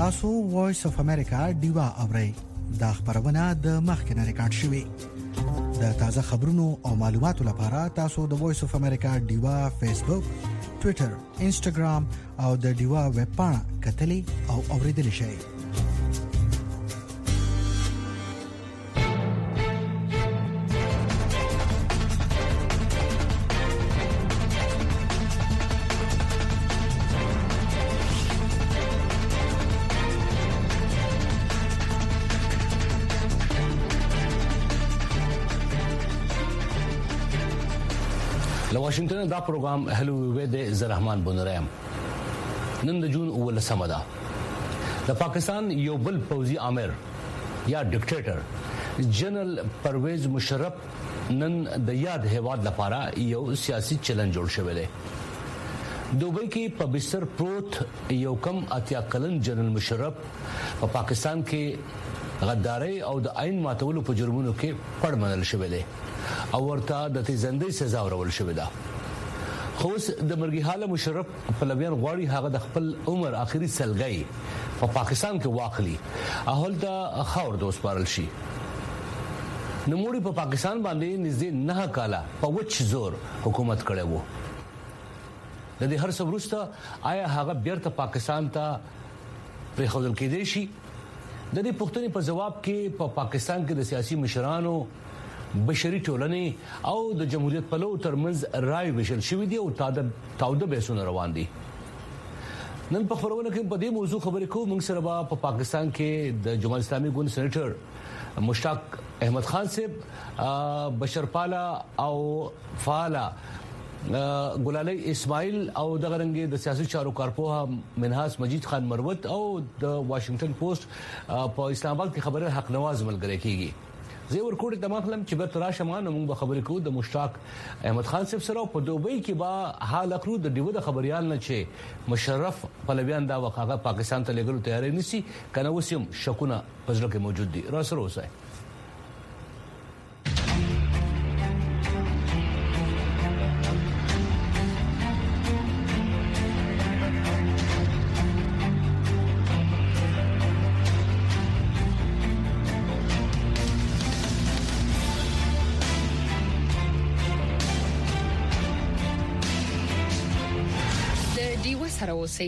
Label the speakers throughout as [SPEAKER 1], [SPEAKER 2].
[SPEAKER 1] تاسو وایس اف امریکا دیوا اورئ دا خبرونه د مخکنه ریکارډ شوې د تازه خبرونو او معلوماتو لپاره تاسو د وایس اف امریکا دیوا فیسبوک ټوئیټر انسټاګرام او د دیوا ویب پاڼه کتلې او اوریدلې شئ
[SPEAKER 2] واشنگټن دا پروګرام هلو وې د زرحمان بنرام نن د جون اول سمدا د پاکستان یو بل فوزي امر یا ډیکټیټر جنرال پرویز مشرف نن د یاد هواد لپاره یو سیاسي چیلنج جوړ شوی دی دوبۍ کې په بستر پروت یو کم اتیا کلن جنرال مشرف په پاکستان کې غداري او د عین ماتولو په جرمونو کې پړ منل شوی دی او ورته د تیزندۍ سزا ورول شوې ده خو د مرګي حاله مشرف په لویان غواړي هغه د خپل عمر اخري سلګي په پاکستان کې واخلي اهل ته خاور دوس پارل شي نموړي په پاکستان باندې نږدې 9 کاله په وچ زور حکومت کړي وو د دې هر څه وروسته آیا هغه بیرته پاکستان ته پرې خودل کېدې شي د دې پوښتنې په جواب کې په پاکستان کې د سیاسي مشرانو بشري ټولنې او د جمهوریت په لور ترمنځ رائے وشل شوې دي او تاوده بحثونه روان دي نن په خبرونه کې په دې موضوع خبرې کوو موږ سره په پاکستان کې د جمهوریت اسلامي ګوند سېنیټر مشتاق احمد خان صاحب بشرپالا او فعالا ګلالي اسماعیل او د غرنګي د سیاسي چارو کارپوها منهاس مجید خان مروت او د واشنگټن پوسټ په اسلام آباد کې خبره حق نواز ملګری کیږي زه ورکوټ تمام خلم چې به تراشه مان موږ به خبرې کوو د مشتاق احمد خان صاحب سره په دوبۍ کې با حال اخرو د دیو د خبريال نه چې مشرف پلویان دا وخاغه پاکستان ته لګلو تیاری نسی کنه وسیم شکونه پزړه کې موجود دي را سره اوسه
[SPEAKER 3] سره اوسئ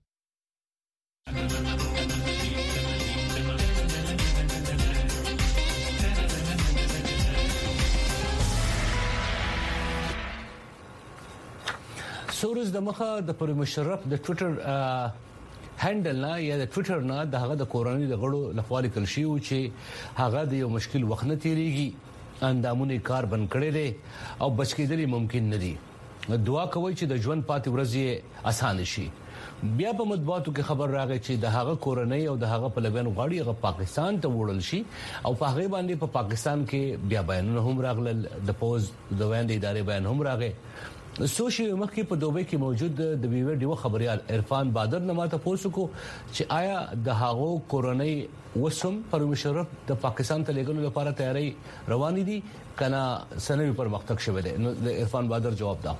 [SPEAKER 2] سورز د مخه د پر مشرف د ټوئیټر هندل نه یا د ټوئیټر نه د هغه د کورنۍ د غړو لخوا لیکل شي چې هغه د یو مشکل وخت نه تیریږي اندامونه کار بند کړي دي او بچ کېدل ممکن نه دي دعا کوي چې د ژوند پاتې ورځې اسانه شي بیا په مطبوعاتو کې خبر راغی چې د هغه کورنۍ او د هغه پلویان غواړي هغه پاکستان ته وړل شي او په هغه باندې په پاکستان کې بیا بیانونه هم راغلل د پوز د ویند ادارې بیان هم راغی سوشي مخکې په دوبۍ کې موجود د ویور دیو خبريال عرفان بادر نه ماته پوښتنه چې آیا د هغه کورنۍ وسم پر مشرف د پاکستان ته لګولو لپاره تیاری روان دي کنه سنوي پر مختک شوه دی نو عرفان بادر جواب دا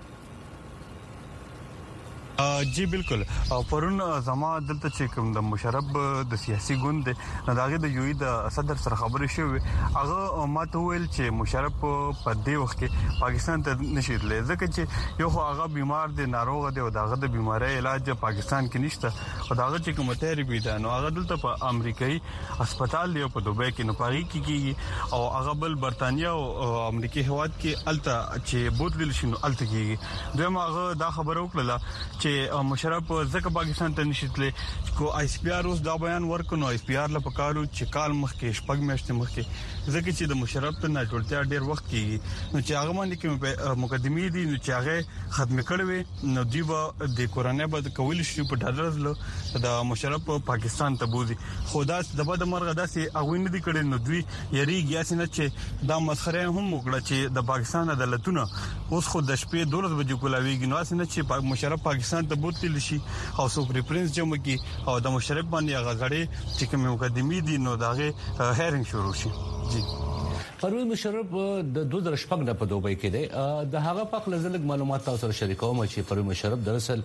[SPEAKER 4] جی بالکل او پرون زما دلته چې کوم د مشرف د سیاسي ګوند دغه د یوې د صدر سره خبرې شوې هغه ماته ویل چې مشرف په دې وخت کې پاکستان ته نشیدلې ځکه چې یو هغه بیمار دی ناروغ دی او دغه د بیماری علاج پاکستان کې نشته او دغه چې کوم تیاری ده نو هغه دلته په امریکایي هسپتال دی په دوبۍ کې نه پاري کیږي او هغه بل برتانیا او امریکای هواد کې الته چې بوتل شنو الته کیږي دغه هغه دا خبره وکړه چې مشرف ځکه پاکستان ته نشیتله کو آی اس پی آر اوس دا بیان ورکونو آی اس پی آر لپاره کارو چې کال مخکې شپږ میاشتې مخکې ځکه چې د مشرف ته نه ټولتیا ډیر وخت کیږي نو چې هغه باندې کوم مقدمې دي نو چې هغه ختم کړي نو دیو د کورونه بعد کول شي په ډالرز له د مشرف پاکستان ته بوزي خدا د بده مرغه داسې هغه نه دي کړي نو دوی یری ګیاسنه چې دا مسخره هم وکړه چې د پاکستان عدالتونه اوس خو د شپې 12 بجې کولاویږي نو اسنه چې مشرف پاکستان ته بوتل شي او سو پریفرنس جمع کی او د مشرف باندې هغه غړي چې کوم مقدمې دي نو داغه هیرینګ شروع شي جی
[SPEAKER 2] پرویز مشرف د 2014 په دوبۍ کې دی د هغه په لزلګ معلومات تاسو سره شریکوم چې پرویز مشرف دراصل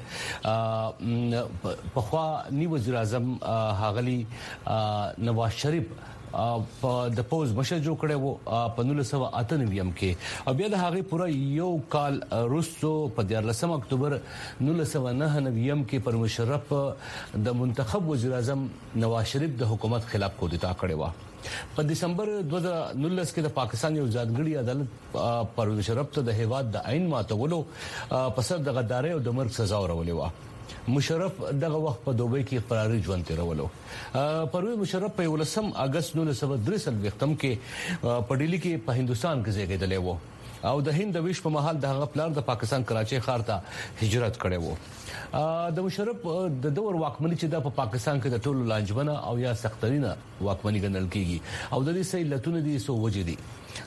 [SPEAKER 2] په خوا نی وزیر اعظم هاغلی نواز شریف په د پوز مشر جوړ کړي وو په 1998 کې او بیا د هغه پورا یو کال روسو په 14 اکتوبر 1999 کې پر مشرف د منتخب وزیر اعظم نواز شریف د حکومت خلاف کودتا کړي و په دسمبر 2019 کې د پاکستان یو ځانګړي عدالت پر مشرف ته د هیواد د عین ماتولو په سر د غدارۍ او د مرګ سزا ورولې و مشرف دغه وخت په دوبۍ کې فراري ژوند تیرولو پرویز مشرف په 19 اگست 1963 کې په ډیلی کې په هندستان کې زیږیدلی و او د هند د ویش په محل د هغه پلان د پاکستان کراچي ښار ته هجرت کړی و د مشرف د دور واکمنۍ چې د پاکستان کې د ټولو لانجمنه او یا سخترینه واکمنۍ ګڼل کیږي او د دې سې لتون دي سو وجې دي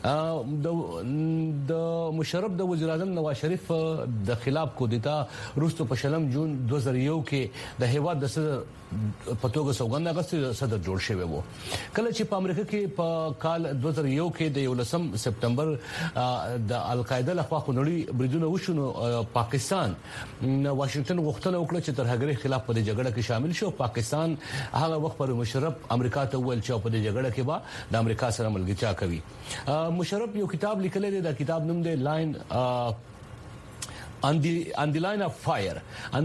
[SPEAKER 2] د مشرف د وزیر اعظم نواز شریف د خلاف کودتا روسو په شلم جون 2001 کې د هیواد د صدر پتوګه سوګند اگست صدر جوړ شوی وو کله چې په امریکا کې په کال 2001 کې د 11 سپتمبر د القاعده لخوا خنړي بریدونه وشونو پاکستان واشنگټن غوښتنه وکړه چې ترهګری خلاف په جګړه کې شامل شي پاکستان هغه وخت پر مشرف امریکا ته ویل چې په جګړه کې به د امریکا سره ملګرتیا کوي مشرف یو کتاب لیکلی دی دا کتاب نوم دی لاین on the line of fire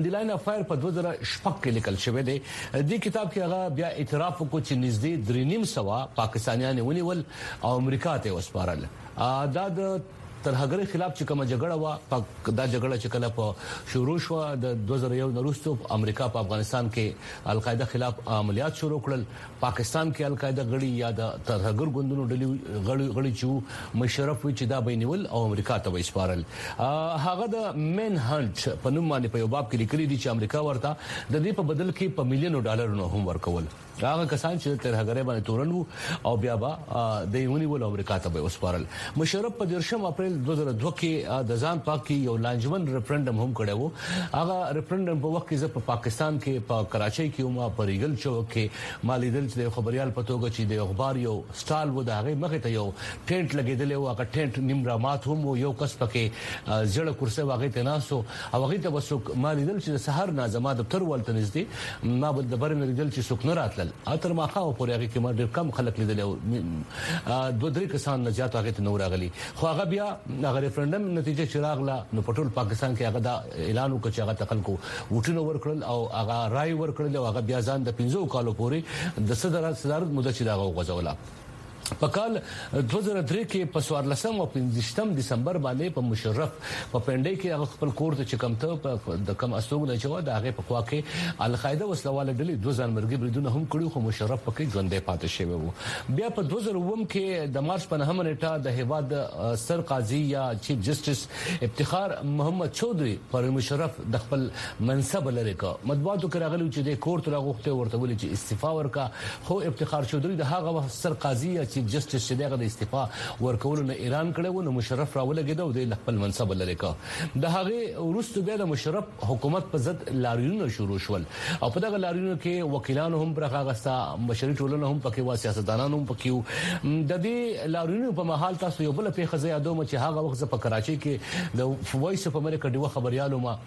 [SPEAKER 2] په 2016 کې لیکل شوی دی د کتاب کې هغه بیا اعتراف وکړ چې نږدې 3.5 پاکستانیان ونیول او امریکا ته وسپارل دا د ترهګری خلاف چې کومه جګړه وا دا جګړه چې کله په شروع شو د 2001 وروسته امریکا په افغانستان کې القاعده خلاف عملیات شروع کړل پاکستان کې القاعده غړي یا د ترهګر ګوندونو ډلې غړي چې مشرف وي چې دا بینول او امریکا ته وسپارل هغه د مین هانت په نوم باندې په یو باب کې لیکلي دي چې امریکا ورته د دې په بدل کې په مليونو ډالرونو هم ورکول هغه کسان چې ترهګری باندې تورن وو او بیا به د یونیول امریکا ته وسپارل مشرف په 10 اپریل 2002 کې د ځان پاک کې یو لانجمن ریفرندم هم کړی وو هغه ریفرندم په وخت کې په پاکستان کې په کراچۍ کې او په ریګل چوک کې مالیدل چې خبريال پتوګه چې د اخبار یو سټال و د هغه مخه ته یو ټینټ لګیدل او هغه ټینټ نیمرامات هم یو کس پکې زړه کرسي واغې تناسو او هغه ته وسوک مالیدل چې سحر نازما دفتر ولته نږدې ما بل د برن ریګل چې سوک نه راتل اتر ما خاو پورې هغه کې ما ډېر کم خلک لیدل او دوه درې کسان نجات هغه ته نور غلي خو هغه بیا هغه ریفرندم نتیجه چراغله نو پټول پاکستان کې هغه دا اعلان وکړ چې هغه تخلکو وټونه ورکړل او هغه رائے ورکړل او هغه بیا ځان د 15 کالو پورې د صدارت مدت چې دا غوځوله په کال 2003 کې په 14 او 15 دسمبر باندې په مشرف په پنډي کې هغه خپل کور ته چکمته د کم اسوګ نه چوا د هغه په خوا کې القاعده وسلواله ډلې 2000 مرګي بریدونه هم کړو خو مشرف پکې ژوندې پاتې شوی وو بیا په 2009 کې د مارچ په 9 نیټه د هیواد سر قاضي یا چیف جسټس افتخار محمد چودري پر مشرف د خپل منصب لري کا مطبوعاتو کې راغلي چې د کور ته راغوښته ورته ولې چې استعفا ورکا خو افتخار چودري د هغه سر قاضي یا چیف جسټس چې دغه د استعفا ورکول نه اعلان کړو نو مشرف راولګیدو د خپل منصب لري کا د هغه ورستو بیا د مشرف حکومت په ضد لاریونونه شروع شول او په دغه لاریونو کې وکیلانو هم برخه غستا مشري ټولنه هم پکې وا سیاستدانانو هم پکې د دې لاریونو په محل تاسو یو بل په خزه یادوم چې هغه وخت په کراچۍ کې د وایس اف امریکا ډیو خبريالو ما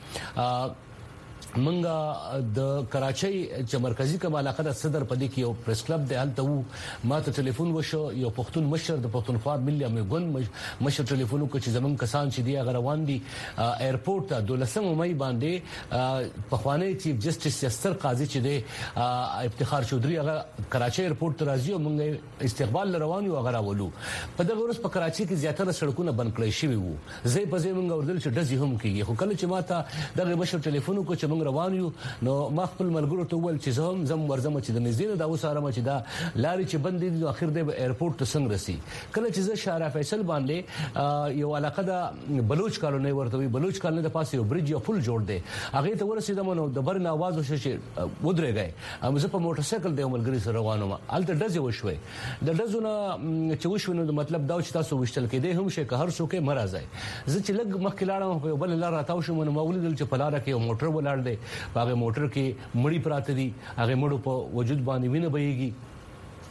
[SPEAKER 2] منګه د کراچۍ چې مرکزی کوم علاقه د صدر پدې کې یو پریس کلب دی هلته وو ما ته ټلیفون وشو یو پښتون مشر د پښتونخوا ملي امګون مشر ټلیفون کو چې زمون کسان چې دی غروان دي ایرپورټ ته 12 مې باندې په خواني چیف جسټس سر قاضي چې دی افتخار چودري هغه کراچۍ ایرپورټ ته راځي او موږ استقبال روان یو هغه راولو په دغه ورځ په کراچۍ کې زیاتره سړکونه بند کړی شوی وو زې په زې موږ وردل چې دزي هم کیږي خو کله چې ماته دغه مشر ټلیفون کو چې روان یو نو ما خپل ملګرو ته ول چې زم ورزم چې د نږدې دا وساره چې دا لاري چې بند دي اخر د ایرپورټ ته څنګه رسی کله چې زه شارع فیصل باندې یو علاقه د بلوچ کالونی ورته وی بلوچ کالونی د پاسه یو برج یو پل جوړ دی هغه ته ورسېدم نو د برن आवाज وشو چې ودرېږي زه په موټر سایکل د ملګری سره روانم الته دزه وشوي د دزونه چې وشو نو مطلب دا چې تاسو وشتل کېده هم شي که هر څوک مرزای زه چې لګ مخکې لاړم په بل لار راتاو شم نو مولید چې په لار کې موټر ولاړ دی هغه موټر کې مړی پراته دي هغه مړو په وجود باندې وینه بهيږي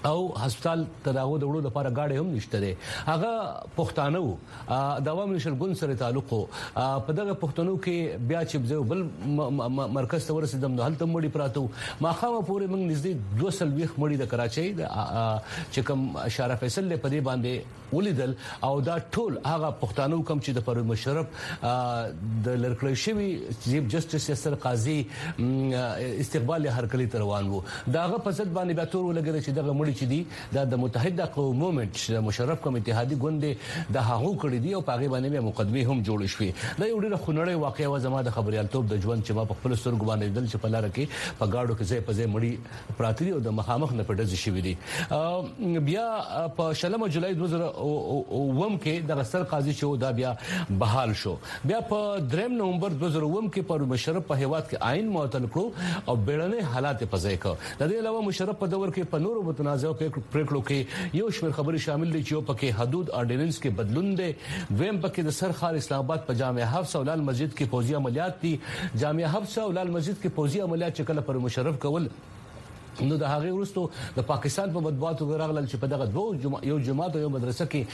[SPEAKER 2] او هسپتال تداوی د وړو لپاره گاډي هم نشته دي. هغه پښتانه د عوامي شلګون سره تعلق په دغه پښتنو کې بیا چې بل مرکز ته ورسېدم نو هلته مړي پراته ما خامه پورې موږ نږدې 220 مړي د کراچۍ چې کوم اشاره فیصل په دې باندې ولیدل او دا ټول هغه پښتانو کوم چې د پرویز مشرف د لړکړې شوی چیف جسټس یاسر قاضي استقبال هرکلی روان وو. داغه په ضد باندې به تور ولګره چې دغه مړي چې دي د متحده قوم موومنت مشرف کوم اتحادی ګوند د هغو کړی دی او پاغي باندې مقدمه هم جوړ شوې. دا یو ډېر خنړې واقعي و زما د خبريالتوب د ژوند چې ما په خپل سترګو باندې دل چې په لار کې په گاډو کې ځای په ځای مړي پراتی او د مخامخ نه پټځ شوې دي. بیا په شلمه جولای 2009 کې د غسر قاضي شو دا بیا بحال شو. بیا په 3 نومبر 2009 کې پر مشرف په هیواد کې آئین معطل کړو او بیړنۍ حالات په ځای کړ. د دې علاوه مشرف په دور کې په نورو متنازعو پریکړو کې یو شمېر خبري شامل دي چې په کې حدود اورډیننس کې بدلون دي. ویم پکې د سرخار اسلام آباد په جامع حفص او لال مسجد کې فوجي عملیات دي. جامع حفص او لال مسجد کې فوجي عملیات چې کله پر مشرف کول نو د هغه ورستو د پاکستان په مطبوعاتو غراغلل چې په دغه یو جماعت او یو مدرسه کې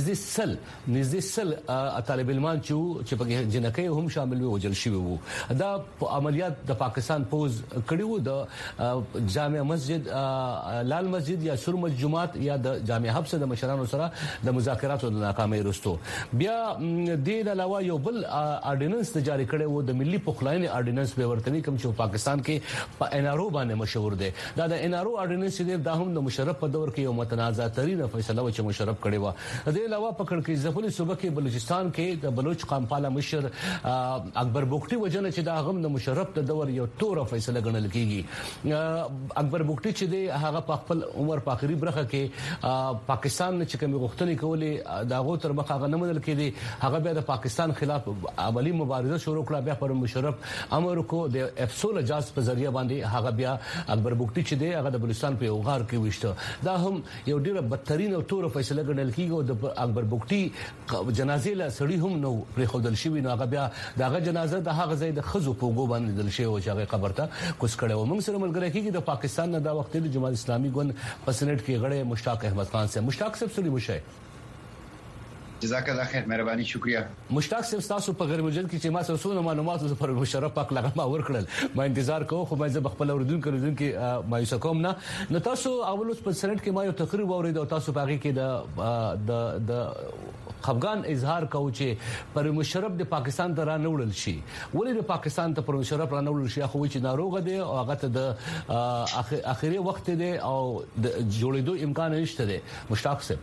[SPEAKER 2] نږدې سل طالب علمان چې په جنکۍ هم شامل وو وجل شوی وو. دا عملیات د پاکستان پوز کړیو د جامع مسجد لال مسجد یا سرمج جماعت یا د جامع حفص د مشرانو سره د مذاکراتو د ناکامۍ وروسته بیا د علاوه یو بل اورډیننس جاری کړي وو د ملي پخلاینې اورډیننس به ورتنی کوم چې پاکستان کې په انارو باندې مشهور دی. دا د انارو اورډیننس دی دا هم د مشرف په دور کې یو متنازع ترين فیصله و چې مشرف کړي و. د علاوه په کړکۍ ځپلي صوبه کې بلوچستان کې د بلوچ قوم پاله مشر اکبر بوکټي وجنه چې دا هم د مشرف د دور یو تور فیصله ګڼل کیږي. اکبر بوکټي چې دی هغه په خپل عمر په اخري برخه کې پاکستان چې کوم غوښتنې کولې دا غو تر مخه نه منل کېدی. هغه بیا د پاکستان خلاف عملی مبارزه شروع کړه. بیا پر مشرف امر کو د افسول اجاز په ذریعہ باندې هغه بیا اکبر بوکټي چې دی هغه د بلوچستان په غار کې وشته. دا هم یو ډیره بدترین او تور فیصله ګڼل کیږي او د اکبر بوکټي جنازې له سړی هم نو پرې خودل شوی نو هغه بیا دغه جنازه د هغه ځای د خزو په وګو باندې دل شي او چې هغه قبر ته کوس کړي و. موږ سره ملګری کیږي د پاکستان نه دا وخت د جماعت اسلامي ګوند په سېنات کې غړي مشتاق احمد خان سے. مشتاق صاحب سړي مشه
[SPEAKER 5] جزاک الله خیر مهرباني شکریہ.
[SPEAKER 2] مشتاق صاحب تاسو په غیر مجلد کې چې ما سره معلومات پر مشرف پاک لغه ما ورکړل ما انتظار کوم خو مې زه خپل اوریدونکو مایوس کوم نه. نو تاسو اول اوس په سېنات کې ما یو تقریر واورید او تاسو په هغه کې د خفغان اظهار کوي چې پر مشرف د پاکستان ته را نوړل شي. ولې د پاکستان ته پر مشرف را نوړل شي خو چې ناروغ دی او هغه ته د اخیری وخت دی او د جوړېدو امکان نشته دی. مشتاق صاحب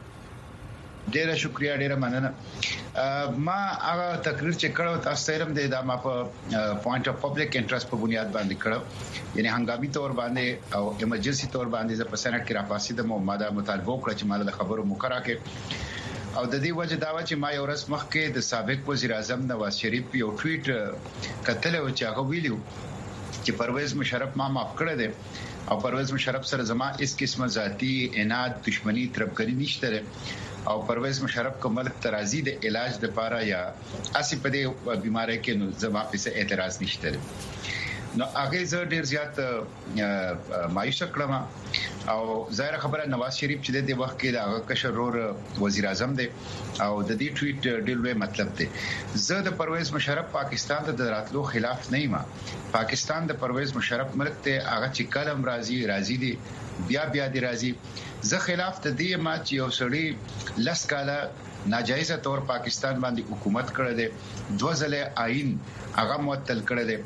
[SPEAKER 5] ډیره شکریہ ډیره مننه. ما هغه تقریر چې کړو تاسو ته هم د ما په پوینټ اف پبلک انټرست په بنیاد باندې کړو. یعنی هنګامي تور باندې او ایمرجنسي تور باندې د پسنټ کې راپاسې د ماده مطالبه وکړه چې مال د خبرو مقرره کې او د دې وجه دا و چې ما یو ورځ مخکې د سابق وزیر اعظم نواز شریف یو ټویټ کتل او چې هغه ویلو چې پرویز مشرف ما معاف کړی دی او پرویز مشرف سره زما هیڅ قسمه ذاتی عناد دښمنی تربګری نشته او پرویز مشرف کو ملک ترازی د علاج د پاره یا اسی په دې بیماری کې نو زما په څه اعتراض نشته. نو هغه زه ډیر زیات مایوس کړم او ظاهر خبره نواز شریف چې د وخت کې د کشرور وزیر اعظم دی او د دې ټویټ ډیر لوی مطلب دی. زه د پرویز مشرف پاکستان ته د راتلو خلاف نه یم. پاکستان د پرویز مشرف ملک ته هغه چې کلم راضي دي بیا دی راضي. زه خلاف ته دی ما چې یو سړی لس کاله ناجایزه تور پاکستان باندې حکومت کړی دی 2 ځله آئین هغه معطل کړی دی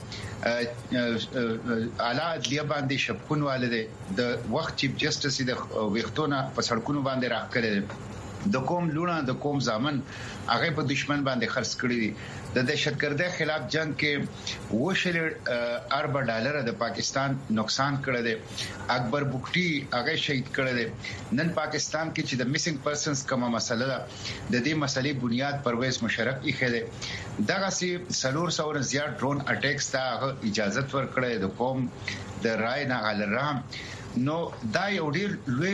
[SPEAKER 5] اعلی عدلیه باندې شپکون والده د وخت چیف جسټس د وختونه په سړکونو باندې راکړی د کوم لونه د کوم ځامن هغه په دشمن باندې خرڅ کړی دي. د دهشتګردۍ خلاف جنگ کې $1 ارب د پاکستان نقصان کړی دی. اکبر بوکټي هغه شهید کړی دی. نن پاکستان کې چې د میسنګ پرسنز کومه مسله ده د دې مسلې بنیاد پرویز مشرف یې خېده دغه سي 300 زیات ډرون اٹیکس ته اجازه ورکړه د قوم د رای نه غلرام نو دا یو ډیر لوی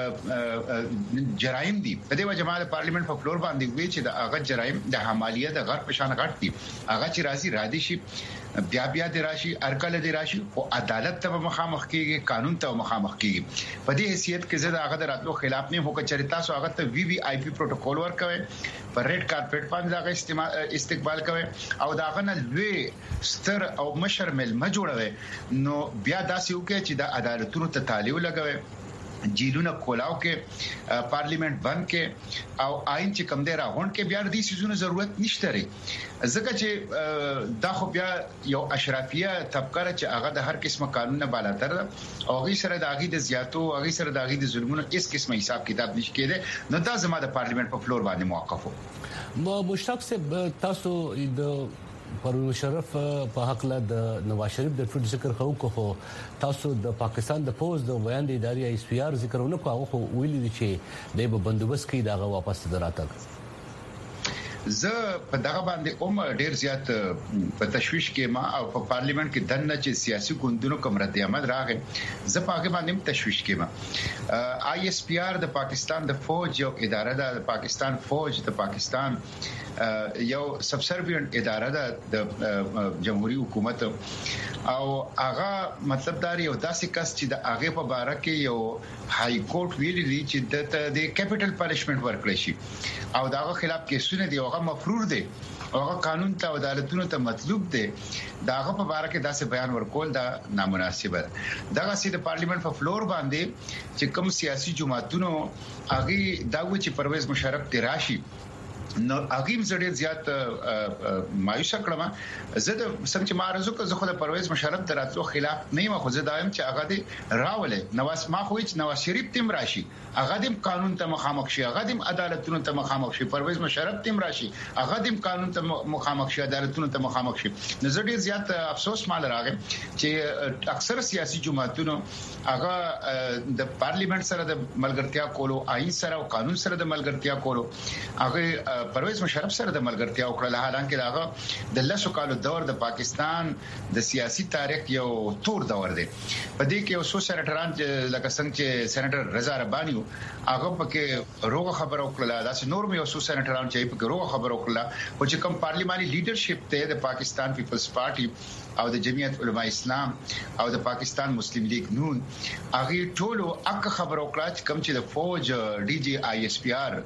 [SPEAKER 5] جرایم دي. په دې وجه ما د پارلیمنت په فلور باندې وی چې د هغه جرایم د حمالیه د غر پشان غټ دي. هغه چې راځي شي بیا د راشي ارکل د راشي او عدالت ته مخامخ کیږي، قانون ته مخامخ کیږي. په دې حیثیت کې زه د هغه راتلو خلاف نه هو چې تاسو هغه ته وی آی پی پروتوکول ورکوي، پر ریډ کارپټ باندې هغه استقبال کوي او دا غنه لوی ستر او مشر مل ما جوړوي. نو بیا داسې وکړي چې د عدالتونو ته تالیو لګوي، جیلونه کولاو کې، پارلیمنت بند کې او آئین چې کم دی راغون کې بیا د دې سيزونو ضرورت نشته لري. ځکه چې دا خو بیا یو اشرافیه طبقه چې هغه د هر قسمه قانون نه بالاتر او هغه سره د هغه د زیاتو هغه سره د هغه د ظلمونو هیڅ قسمه حساب کتاب نشي کېده. نو دا زما د پارلیمنت په فلور باندې موقف وو.
[SPEAKER 2] مشتاق صاحب تاسو د پرویز مشرف په حق له د نواز شریف د ټوټ ذکر خو تاسو د پاکستان د فوج د بیان د ادارې ایس پی آر ذکرونه کوو خو ویلي چې د بندوبست کې دغه واپس دراتګ
[SPEAKER 5] زه په دغه باندې ډیر زیات په تشويش کې ما او په پارلیمنت کې دنه چې سیاسي ګوندونو کوم رد عمل راغی زه په هغه باندې تشويش کې ما آی ایس پی آر د پاکستان د فوج یو اداره ده. د پاکستان فوج د پاکستان یو سبسروینټ اداره ده د جمهوریت حکومت او هغه مطلب دار یو داسې کس چې د هغه په باره کې یو های کورټ ویلي دی چې د کیپټل پنیشمنت ورکړي شي او داغه خلاف کیسونه دی هغه مفرور دی، هغه قانون ته عدالتونو ته مطلوب دی. داغه په باره کې داسې بیان ورکول دا نامناسبه ده. دغه سي د پارلیمنت په فلور باندې چې کوم سیاسي جماعتونو هغه داوی چې پرویز مشرف دی راشي نو هغه زړه زیات مایوس کړم. زه د سم چې مارزو که زه خو د پرویز مشرف دراتلو خلاف نه یم، خو زه دایم چې هغه دی راولې نواز ما خو هیڅ نواز شریف تیم راشي هغه دیم قانون ته مخامخ شي، هغه دیم عدالتونو ته مخامخ شي، پرویز مشرف تیم راشي هغه دیم قانون ته مخامخ شي، عدالتونو ته مخامخ شي. نظر ډیر زیات افسوس مال راغی چې اکثر سیاسي جماعتونو هغه د پارلیمنت سره د ملګرتیا کولو، آئین سره او قانون سره د ملګرتیا کولو، هغه پرویز مشرف سره د ملګرتیا وکړه. حالانکه داغه د لسو کالو دور د پاکستان د سیاسي تاریخ یو تور دور دی. په دې کې اوسو سېنیټران لکه څنګه چې سېنیټر رضا ربانی هغه پکې روغه خبره وکړه، داسې نور مې اوسو سېنیټران چې پکې روغه خبره وکړه. خو چې کوم پارلیماني لیډرشپ ته د پاکستان پیپلز پارټي او د جمعیت علماء اسلام او د پاکستان مسلم لیگ نون هغه ټولو اک خبره وکړه چې کوم چې د فوج ډي جی آی ایس پی آر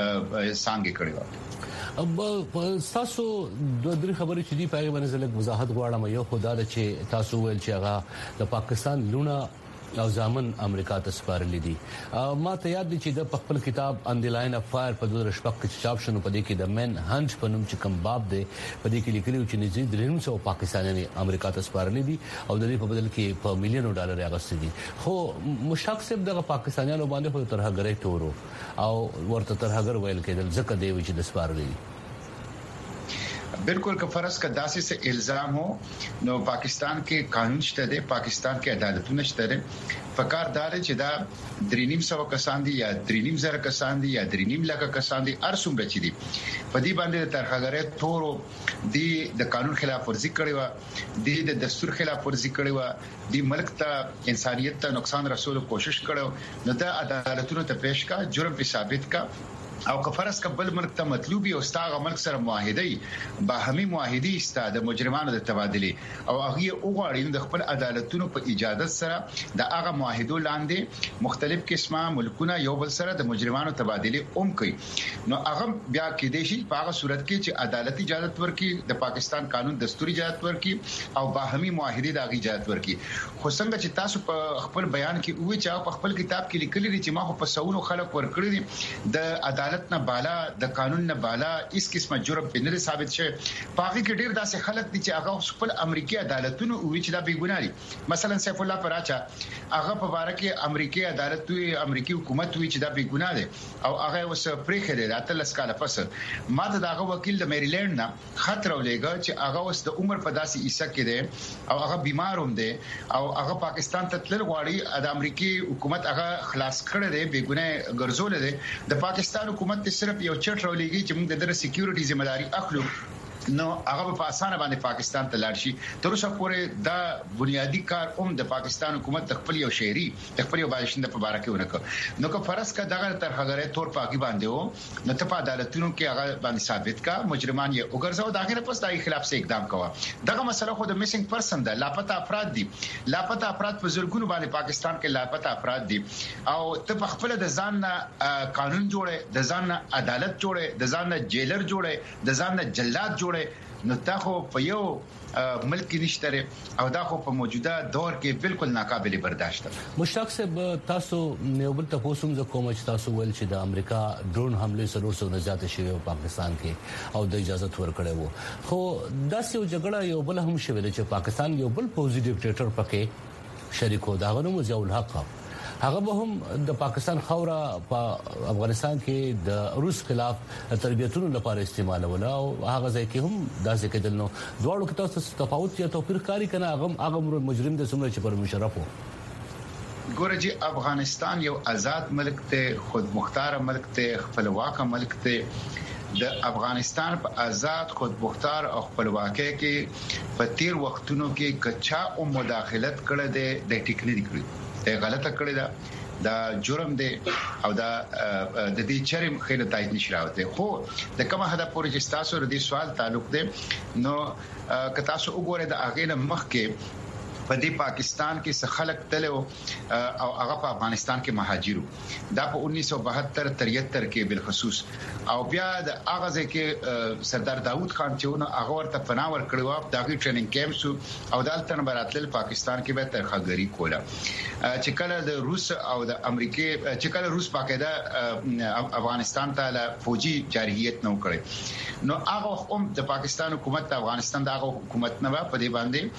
[SPEAKER 5] څنګه کړو.
[SPEAKER 2] اب تاسو د درې خبرې چې دی په اړه باندې زلک وضاحت غواړم. یو خدای چې تاسو ویل چې هغه د پاکستان لونه او ځامن امریکا ته سپارلې دي. ما ته یاد دي چې د خپل کتاب ان دی لاین اف فایر په 2016 کې چاپ شنو، په دې کې د من هنټ په نوم چې کوم باب دی په دې کې لیکلي چې نږدې 300 پاکستاني امریکا ته سپارلې دي او د دې په بدل کې په میلیونو ډالر اغستې دي. خو مشتاق صاحب دغه پاکستانیانو باندې خو ترهګرۍ تورو او ورته ترهګر ویل کېدل ځکه دی چې د سپارلې دي.
[SPEAKER 5] بالکل که فرض کا داسې سے الزام ہو نو پاکستان کې قانون شته دی، پاکستان کې عدالتونه شته دي. فکر دار چې دا 3.5 کسان دي یا 3.5 کسان دي یا 3.5 لک کسان دي ارسوم بچي دي په دې باندې ترخګره تورو دي د قانون خلاف ورزي کړي و، دي د دستور خلاف ورزي کړي و، دي ملک ته انسانيت ته نقصان رسول کوشش کړو. نو د عدالتونو ته پیش کا جرم په ثابت کا او کفرس کبل ملک ته مطلوبي او استاغه ملک سره معاهده باهمي معاهده است د مجرمانو د تبادله او هغه وګړي د خپل عدالتونو په اجازه سره د هغه معاهدو لاندې مختلف قسمه ملکونه یو بل سره د مجرمانو تبادله کوي. نو هغه بیا کې د شي په هغه صورت کې چې عدالت اجازه ورکړي، د پاکستان قانون دستور اجازه ورکړي او باهمي معاهده د اجازه ورکړي. خو څنګه چې تاسو په خپل بیان کې وی چې په خپل کتاب کې لیکلي دي چې ما په سونو خلک ورکړي دي د عدالت نه بالا د قانون نه بالا اس قسمه جرم په نه ثابت شي. پاغي کې ډیر داسې خلک دي چې هغه خپل امریکای عدالتونو وی چې دا بیګوناري. مثلا سیف الله پراچا هغه په باره کې امریکای عدالت وی امریکای حکومت وی چې دا بیګونار دي او هغه اوس پرېخه دي د 13 کال پس. ما ته داغه وکیل د میریلند نه خطر ولېګا چې هغه اوس د عمر په داسې عیسه کې دي او هغه بیمار هم دي او هغه پاکستان ته تل غواړي د امریکای حکومت هغه خلاص کړي دي، بیګونه ګرځول دي. د پاکستان حکومت ته صرف یو چټ راولېږي چې موږ د سکیورټي ذمہ داری اخلو نو هغه په اسانه باندې پاکستان ته لاړ شي تر اوسه پورې دا بنیادی کار د پاکستان حکومت خپل یو شهري خپل یو باشنده په اړه کې ونکړ نو که فرض کا دغه ترخغره تور پاکي باندې وو نو ته په عدالتونو کې هغه باندې ثابت کا مجرمان یې وګرځاو داخله پس دغه خلاف څه اقدام کوه دغه مسله خو د میسنګ پرسن ده لاپته افراد دي لاپته افراد په زرګونو باندې پاکستان کې لاپته افراد دي او ته په خپل د ځان قانون جوړه د ځان عدالت جوړه د ځان جیلر جوړه د ځان جلاد جوړه نو تا خو په یو ملک کې نشته او دا خو په موجوده دور کې بالکل ناقابل برداشت ده
[SPEAKER 2] مشتاق صاحب تاسو یو بل تاسو هم کوم چې تاسو ول چې د امریکا ډرون حمله سره نه زیات شوی په پاکستان کې او د اجازه ورکړې وو خو داسې یو جګړه یو بل هم شوی چې پاکستان یو بل پوزي ډیکټیټر پکې شریکو دا غنمو ضیاء الحق هغه به هم د پاکستان خوره په افغانستان کې د روس خلاف تربیتونو لپاره استعمالول او هغه ځای کې هم داسې کېدل نو دواړو کې تاسو تفاوت یا توپیر کاری کنه هغه مجرم د سمره چې پر مشرف وو
[SPEAKER 5] ګورجی افغانستان یو آزاد ملک ته خود مختار ملک ته خپلواک ملک ته د افغانستان په آزاد خود مختار او خپلواکۍ کې په تیر وختونو کې کچا او مداخلت کړه د ټیکنیک کړی غلطه کړی دا جرم دی او دا د دې چرم خیره تایید نشي راوته خو د کومه هدا پورې چې تاسو ردی سوال تعلق دی نو که تاسو وګورئ د اغه مخ کې په دې پاکستان کې څه خلک تلو او هغه په افغانستان کې مهاجرو دا په 1972 73 کې بل خصوص او بیا د اغازه کې سردار داوود خان چې هغه ورته پناور کړو دغه ټریننګ کیمپس او دالته نبراتل پاکستان کې به ترخګری کوله چې کله د روس او د امریکای چې کله روس پاکستان افغانستان ته فوجي جارحیت نو کړي نو هغه هم د پاکستان حکومت د افغانستان د حکومت نه په دې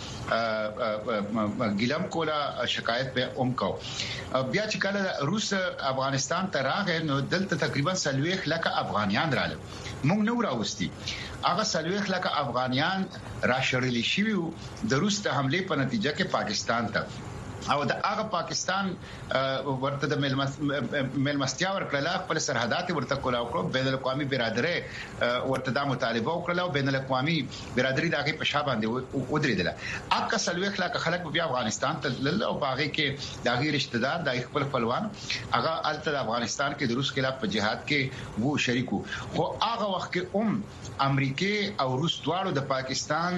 [SPEAKER 5] باندې ګلم کولا شکایت به کو بیا چې کله روس افغانستان ته راغی نو دلته تقریبا 30 لک افغانیان رااله موږ نو راوستي هغه 30 لک افغانیان راشړل شي د روس د حمله په نتیجه کې پاکستان ته او د هغه پاکستان ورته د ملمستیا ورکړه خپل سرحدات ورته کولاو کړو بین الاقوامي برادري ورته د مطالبه وکړه بین الاقوامي برادري دغه په شابه باندې ودرېدله اکه سلوخ لا خلک بیا افغانستان ته لل او باغې کې دغه رشتہ دار د خپل خپلوان هغه الته افغانستان کې د روس خلاف په جهاد کې وو شریکو خو هغه وخت کې امریکای او روس دواړو د پاکستان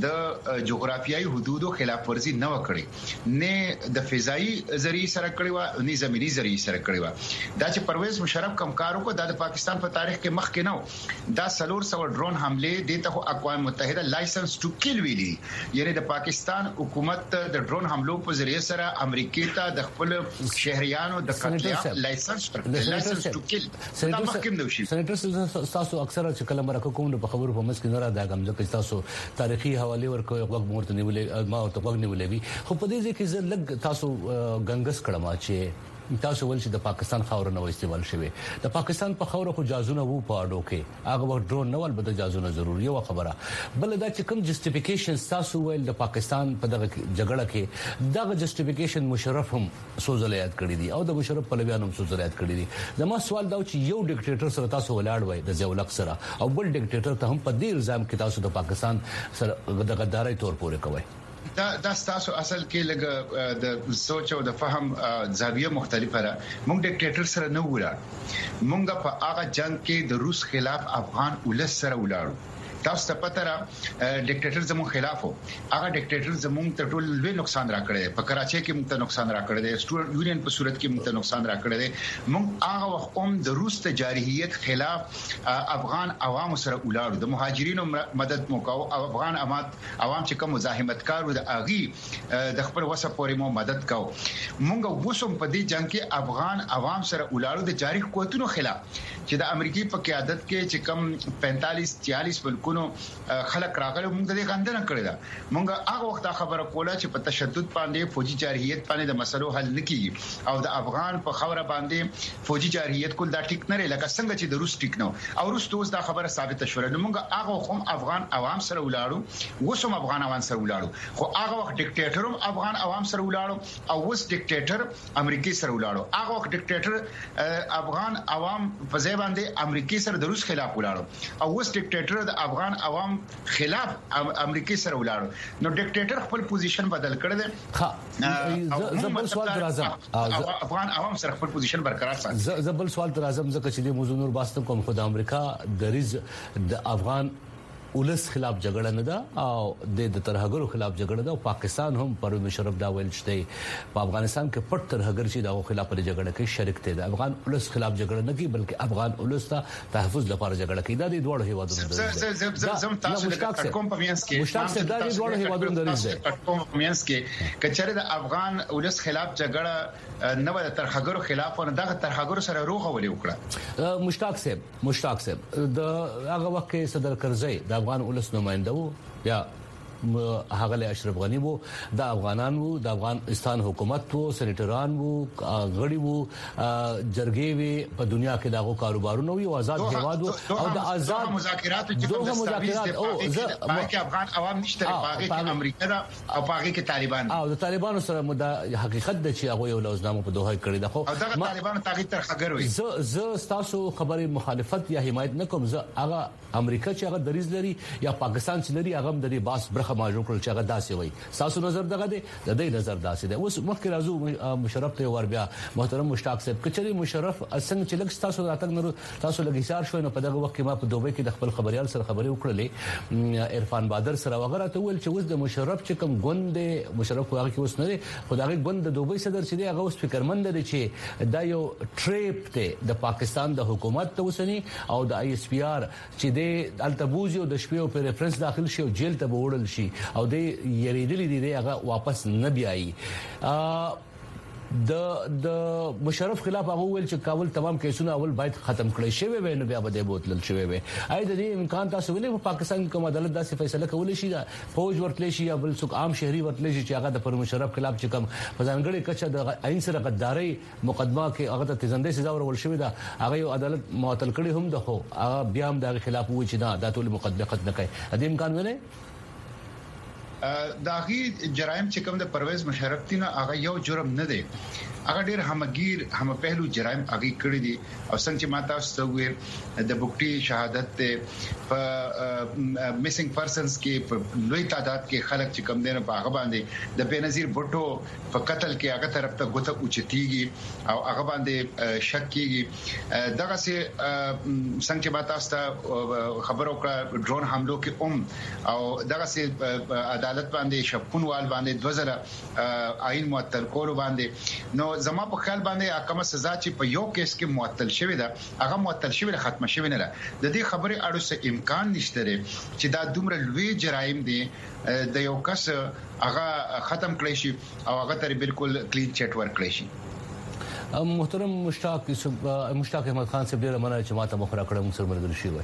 [SPEAKER 5] د جغرافیایي حدودو خلاف ورزي نه وکړي نه د فضائي ذریعہ سره کړی و نه زمینی ذریعہ سره کړی و دا چې پرویز مشرف کم کارو کو د پاکستان په تاریخ کې مخ کې نو دا 300 ډرون حمله دته اقوام متحده لایسنس ټو کیل ویلي یعنی د پاکستان حکومت د ډرون حملو په ذریعہ سره امریکای ته د خپل شهريانو د قتل لایسنس ټو کیل دا محکم نو شي
[SPEAKER 2] سېنیټر تاسو اکثره چې کله مرکه کوم په خبرو په مسکه نه را دا کوم ځکه تاسو تاریخي حواله ورکو یو وخت مورته نیولې ما ته وګ نیولې خو په دې ځکه چې تاسو غنګس کړم چې تاسو ول چې د پاکستان خاور نه استعمال شوی د پاکستان په خاور خو جازونه وو په اډو کې هغه وخت ډرون نه ول بده جازونه ضروري و خبره بل دا چې کوم جسټیفیکیشن تاسو ول د پاکستان په دغه جګړه کې دغه جسټیفیکیشن مشرف هم سوزلیات کړی دي او د مشرف په لویانو سوزلیات کړی دي زما سوال دا چې یو ډیکټیټر سره تاسو ولاړ وای د ضیاء الحق سره او بل ډیکټیټر ته هم په دې الزام کې تاسو د پاکستان سره د غدارۍ تور پورې کوي
[SPEAKER 5] دا تاسو اصل کې لګ د سوچ او د فهم زاویه مختلفه ده موږ ډیکټیټر سره نه ولاړ موږ په هغه جنگ کې د روس خلاف افغان ولس سره ولاړو تاسو ته پته را ډیکټیټر زموږ خلاف وو هغه ډیکټیټر زموږ ته ټول لوی نقصان راکړی په کراچۍ کې موږ ته نقصان راکړی دی سټوډنټ یونین په صورت کې موږ ته نقصان راکړی دی موږ هغه وخت هم د روس ته جارحیت خلاف افغان عوام سره ولاړو د مهاجرینو مدد وکاو او افغان عوام چې کوم مزاحمت کارو د اغي د خپل وسه پورې مو مدد کاو موږ وسوم په دې جنگ کې افغان عوام سره ولاړو د جارح قوتونو خلاف چې د امریکای په قیادت کې چې کم 45 46 ملکونو خلک راغلي موږ د غندنه کړی دا موږ هغه وخت خبره کوله چې په تشدد باندې فوجي جارحیت باندې د مسلو حل نکېږي او د افغان په خبره باندې فوجي جارحیت کول دا ټیک نه لري لکه څنګه چې د روس ټیک نو او روس توس دا خبره ثابت شوه نو موږ هغه هم افغان عوام سره ولاړو وسوم افغان عوام سره ولاړو خو هغه وخت ډیکټیټر هم افغان عوام سره ولاړو او وس ډیکټیټر امریکای سره ولاړو هغه وخت ډیکټیټر افغان عوام په ځای باندې امریکای سره د روس خلاف ولاړو او وس ډیکټیټر د افغان عوام خلاف امریکای سره ولاړ نو ډیکټیټر خپل پوزیشن بدل کړ دي
[SPEAKER 2] زبل سوال درازم
[SPEAKER 5] افغان عوام سره خپل پوزیشن برقرار ساتي
[SPEAKER 2] زبل سوال درازم ځکه چې د موضوع نور باستم کوم خو د امریکا د افغان ولس خلاف جګړه نه ده او د ترهګرو خلاف جګړه ده او پاکستان هم پرویز مشرف دا ویل چې په افغانستان کې پټ ترهګر چې دا خلاف جګړه کې شریک دي د افغان ولس خلاف جګړه نه کوي بلکې افغان ولس ته تحفظ لپاره جګړه کوي دا د دوه هیوادونو
[SPEAKER 5] زم تاسو د کوم پمینس کې
[SPEAKER 2] مشتاق صاحب دا د دوه هیوادونو درز ده
[SPEAKER 5] کوم پمینس کې کچره د افغان ولس خلاف جګړه نه و د ترهګرو خلاف او دغه ترهګرو سره روغه ولې وکړه
[SPEAKER 2] مشتاق صاحب د هغه وخت کې صدر کرزی د افغان ولس نمائنده وو یا هغه له اشرف غنی وو د افغانان وو د افغانستان حکومت وو سېنیټران وو غړي وو جرګې وی په دنیا کې دغه کاروبارونه وي او آزاد هواد او د آزاد
[SPEAKER 5] مذاکرات او باقي افغان عوام نشته باقي کې امریکا او باقي کې طالبان
[SPEAKER 2] او د طالبانو سره د حقیقت د چې هغه یو لوزنامه په دوه کړی ده خو
[SPEAKER 5] دغه طالبانو تاغي تر خبر وي
[SPEAKER 2] ز تاسو خبري مخالفت یا حمایت نه کوم زه هغه امریکا چې هغه دریز لري یا پاکستان چې لري هغه د باس برخه ماجو کول چې هغه داسې وي تاسو نظر دغه دی د دې نظر داسې دی اوس مخکې راځو مشرف ته ور بیا محترم مشتاق صاحب کچري مشرف څنګه چې لګ تاسو راتګ نو تاسو لګیسار شوي نو په دغه وخت کې ما په دوبه کې د خپل خبريال سره خبري وکړلې عرفان بادر سره وغیرہ ته ویل چې اوس د مشرف چې کوم غوند مشرف هغه کې اوس نه خدای غوند د دوبه صدر چې دی هغه اوس فکرمند دی چې دا یو ټریپ ته د پاکستان د حکومت ته وسني او د آی اس پی آر چې د التبوزي او د شپې په ریفرنس داخل شي او جیل ته وړل شي او د یریدلې دي هغه واپس نه بیایي د مشرف خلاف هغه ویل چې کابل تمام کیسونه اول باید ختم کړي شوی وي نو بیا به د بوتل شوی وي اې د دې امکان تاسو ولې په پاکستان کوم عدالت داسې فیصله کولای شي دا فوج ورتلی شي یا بل څوک عام شهري ورتلی شي چې هغه د پر مشرف خلاف چې کوم ځانګړي کچه د عین سره غداري مقدمه کې هغه ته زنده سزا ورول شوی دا هغه یو عدالت معطل کړي هم ده خو هغه بیا هم د خلاف وایي چې دا د ټول مقدمه ختم نه کوي د امکان نه
[SPEAKER 5] داغي جرایم چې کوم د پرویز مشرف تینه هغه یو جرم نه دی هغه ډیر همگیر هم پهلو جرایم هغه کړی دي او څنګه چې ماته واستوي د بوکټي شهادت په میسنګ پرسنز کې په لوی تعداد کې خلک چې کم دینه په هغه باندې د بنظیر بوټو په قتل کې هغه طرف ته ګوته اوچتيږي او هغه باندې شک کیږي دغه سي څنګه چې ماته واست خبرو کړه ډرون حملو کې او دغه سي عدالت باندې شپونوال باندې 2000 آئین معطل کول باندې نو زما په خیال باندې کومه سزا چې په یو کیس کې معطل شوی ده هغه معطل شوی ختم شوی نه ده د دې خبرې اړو څه امکان نشته چې دا دومره لوی جرایم دي د یو کس هغه ختم کړی شي او هغه تر بالکل کلین چټ ور کړی شي
[SPEAKER 2] محترم مشتاق احمد خان صاحب ډیر مننه چې ماته مخ را کړم سر مرګ شي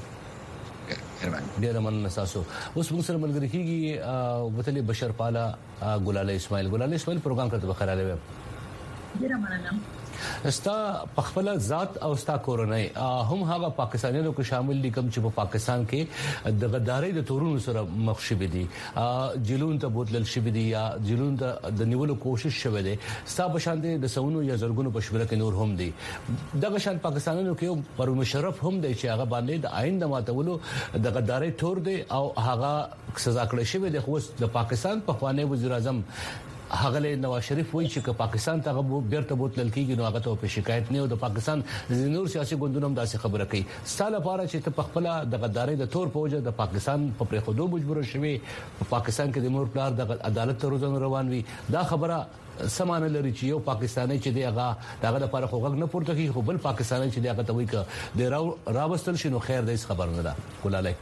[SPEAKER 2] وای ډیر مننه تاسو اوس موږ سره ملګری کیږي وتلی بشر پالا ګلاله اسماعیل پروګرام کوي بخیر راوي
[SPEAKER 6] ډیر مننه
[SPEAKER 2] استا پخپل ذات او استا کورنۍ هم هغه پاکستانیانو کې شامل دي کوم چې په پاکستان کې د غدارۍ د تورونو سره مخ شوي دي جیلون ته بوتل شوي دي یا جیلون ته د نیولو کوشش شوه دي استا په شان دي د سونو یا زرګونو په شمېر کې نور هم دي دغه شان پاکستانیانو کې پر مشرف هم دي چې هغه باندې د آئین د ماتولو د غدارۍ تور دي او هغه سزا کړی شوی دی خو د پاکستان په خواني وزیر اعظم هغه نواز شریف وایي چې پاکستان ته بیرته بوتل کېږي نو هغه ته په شکایت نه او د پاکستان نور سیاسي ګوندونو هم داسې خبره کوي سال لپاره چې ته خپل د غدارۍ د تور په وجه د پاکستان په پرخودو مجبور شوی په پاکستان کې د مور پلار د عدالت ته روان وي دا خبره سمانه لري چې یو پاکستاني چې دی هغه دغه لپاره خوغ نه پورته کوي خو بل پاکستاني چې دی هغه ته وایي چې د راوستل شنو خیر د خبر نه ده کولاله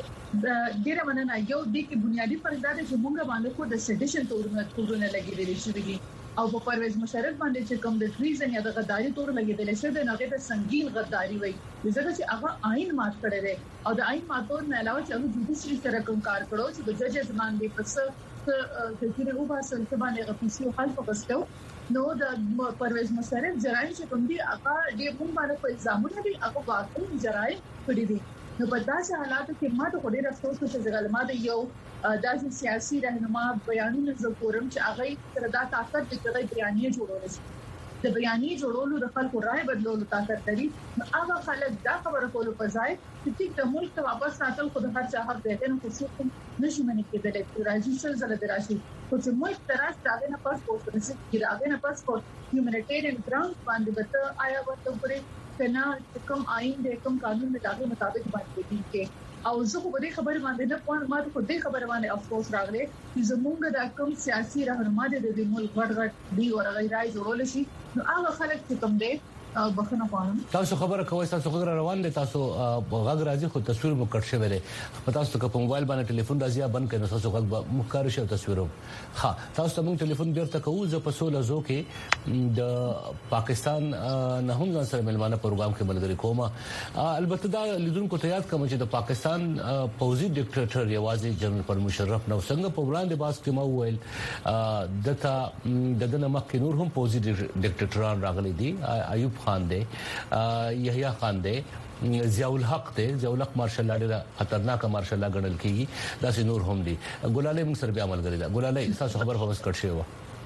[SPEAKER 6] ډیره مننه یو د کې بنیادی فرق دا چې موږ باندې کو د سټیشن تورونه لګیدل شي دي او په پرویز مشرف باندې چې کوم د ټریزن یا د غداري تور لګیدل شي د نغې د سنگین غداري وي ځکه چې هغه آئین مات کړی دی او د آئین ماتور نه علاوه چې هغه جوډیشري سره کوم کار کړو چې د ججز باندې پس چې هغه واسل ته باندې غفيسي حل فقستو نو د پرویز مشرف جرایم چې کوم دي هغه د کوم باندې په الزامونه دي هغه واقعي جرایم کړی دي نو په داسې حالاتو کې ما ته ډېر افسوس کوم چې غلما د یو داسې سیاسي رهنما بیانونه زکورم چې هغه تر دا طاقت د کړي بیانیه جوړول شي د بیانې جوړولو د خلکو رائے بدلولو طاقت لري هغه خلک دا خبره کولو په ځای چې د ملک ته واپس راتل خو د هر چا حق دی نو څه نشي منې کېدل چې راځي څه زله دراشي خو چې ملک تراس داغه نه پاسپورت رسېږي چې داغه نه پاسپورت هیومانیټیرین ګراوند باندې به آیا ورته پرې کنا کوم آئین د کوم قانون د داغه مطابق باندې دي کې او زه خو دې خبره باندې نه پوهه ما ته دې خبره باندې افسوس راغلی چې زمونږ د کوم سیاسي رهنما د ملک غړغړ دی او غیرای جوړول شي نو هغه خلک چې کوم دي بخنه غواړم
[SPEAKER 2] تاسو خبره کوئ تاسو خبره روان دي تاسو غږ راځي خو تصویر مو کټ شوی دی تاسو که په موبایل باندې ټلیفون راځي یا بند کړئ تاسو غږ مخکاره شو تصویرو ها تاسو ته موږ ټلیفون بیرته کوو زه په 16 زو کې د پاکستان نه هم ځان سره ملمانه پروګرام کې ملګری کومه البته دا لیدونکو ته یاد کوم چې د پاکستان پوزي ډیکټیټر یوازې جنرال پرویز مشرف نو څنګه په وړاندې باس کې مو ویل دته دغه مخکې نور هم پوزي ډیکټیټران راغلي دي ایوب خان دے یحیی خان دے ضیاء الحق دے ضیاء الحق مارشل لا ډیره خطرناک مارشل لا غنل کیږي دا نور هم دي ګلاله موږ سره بیا عمل غړي دا ګلاله تاسو خبر خو بس کټ شوی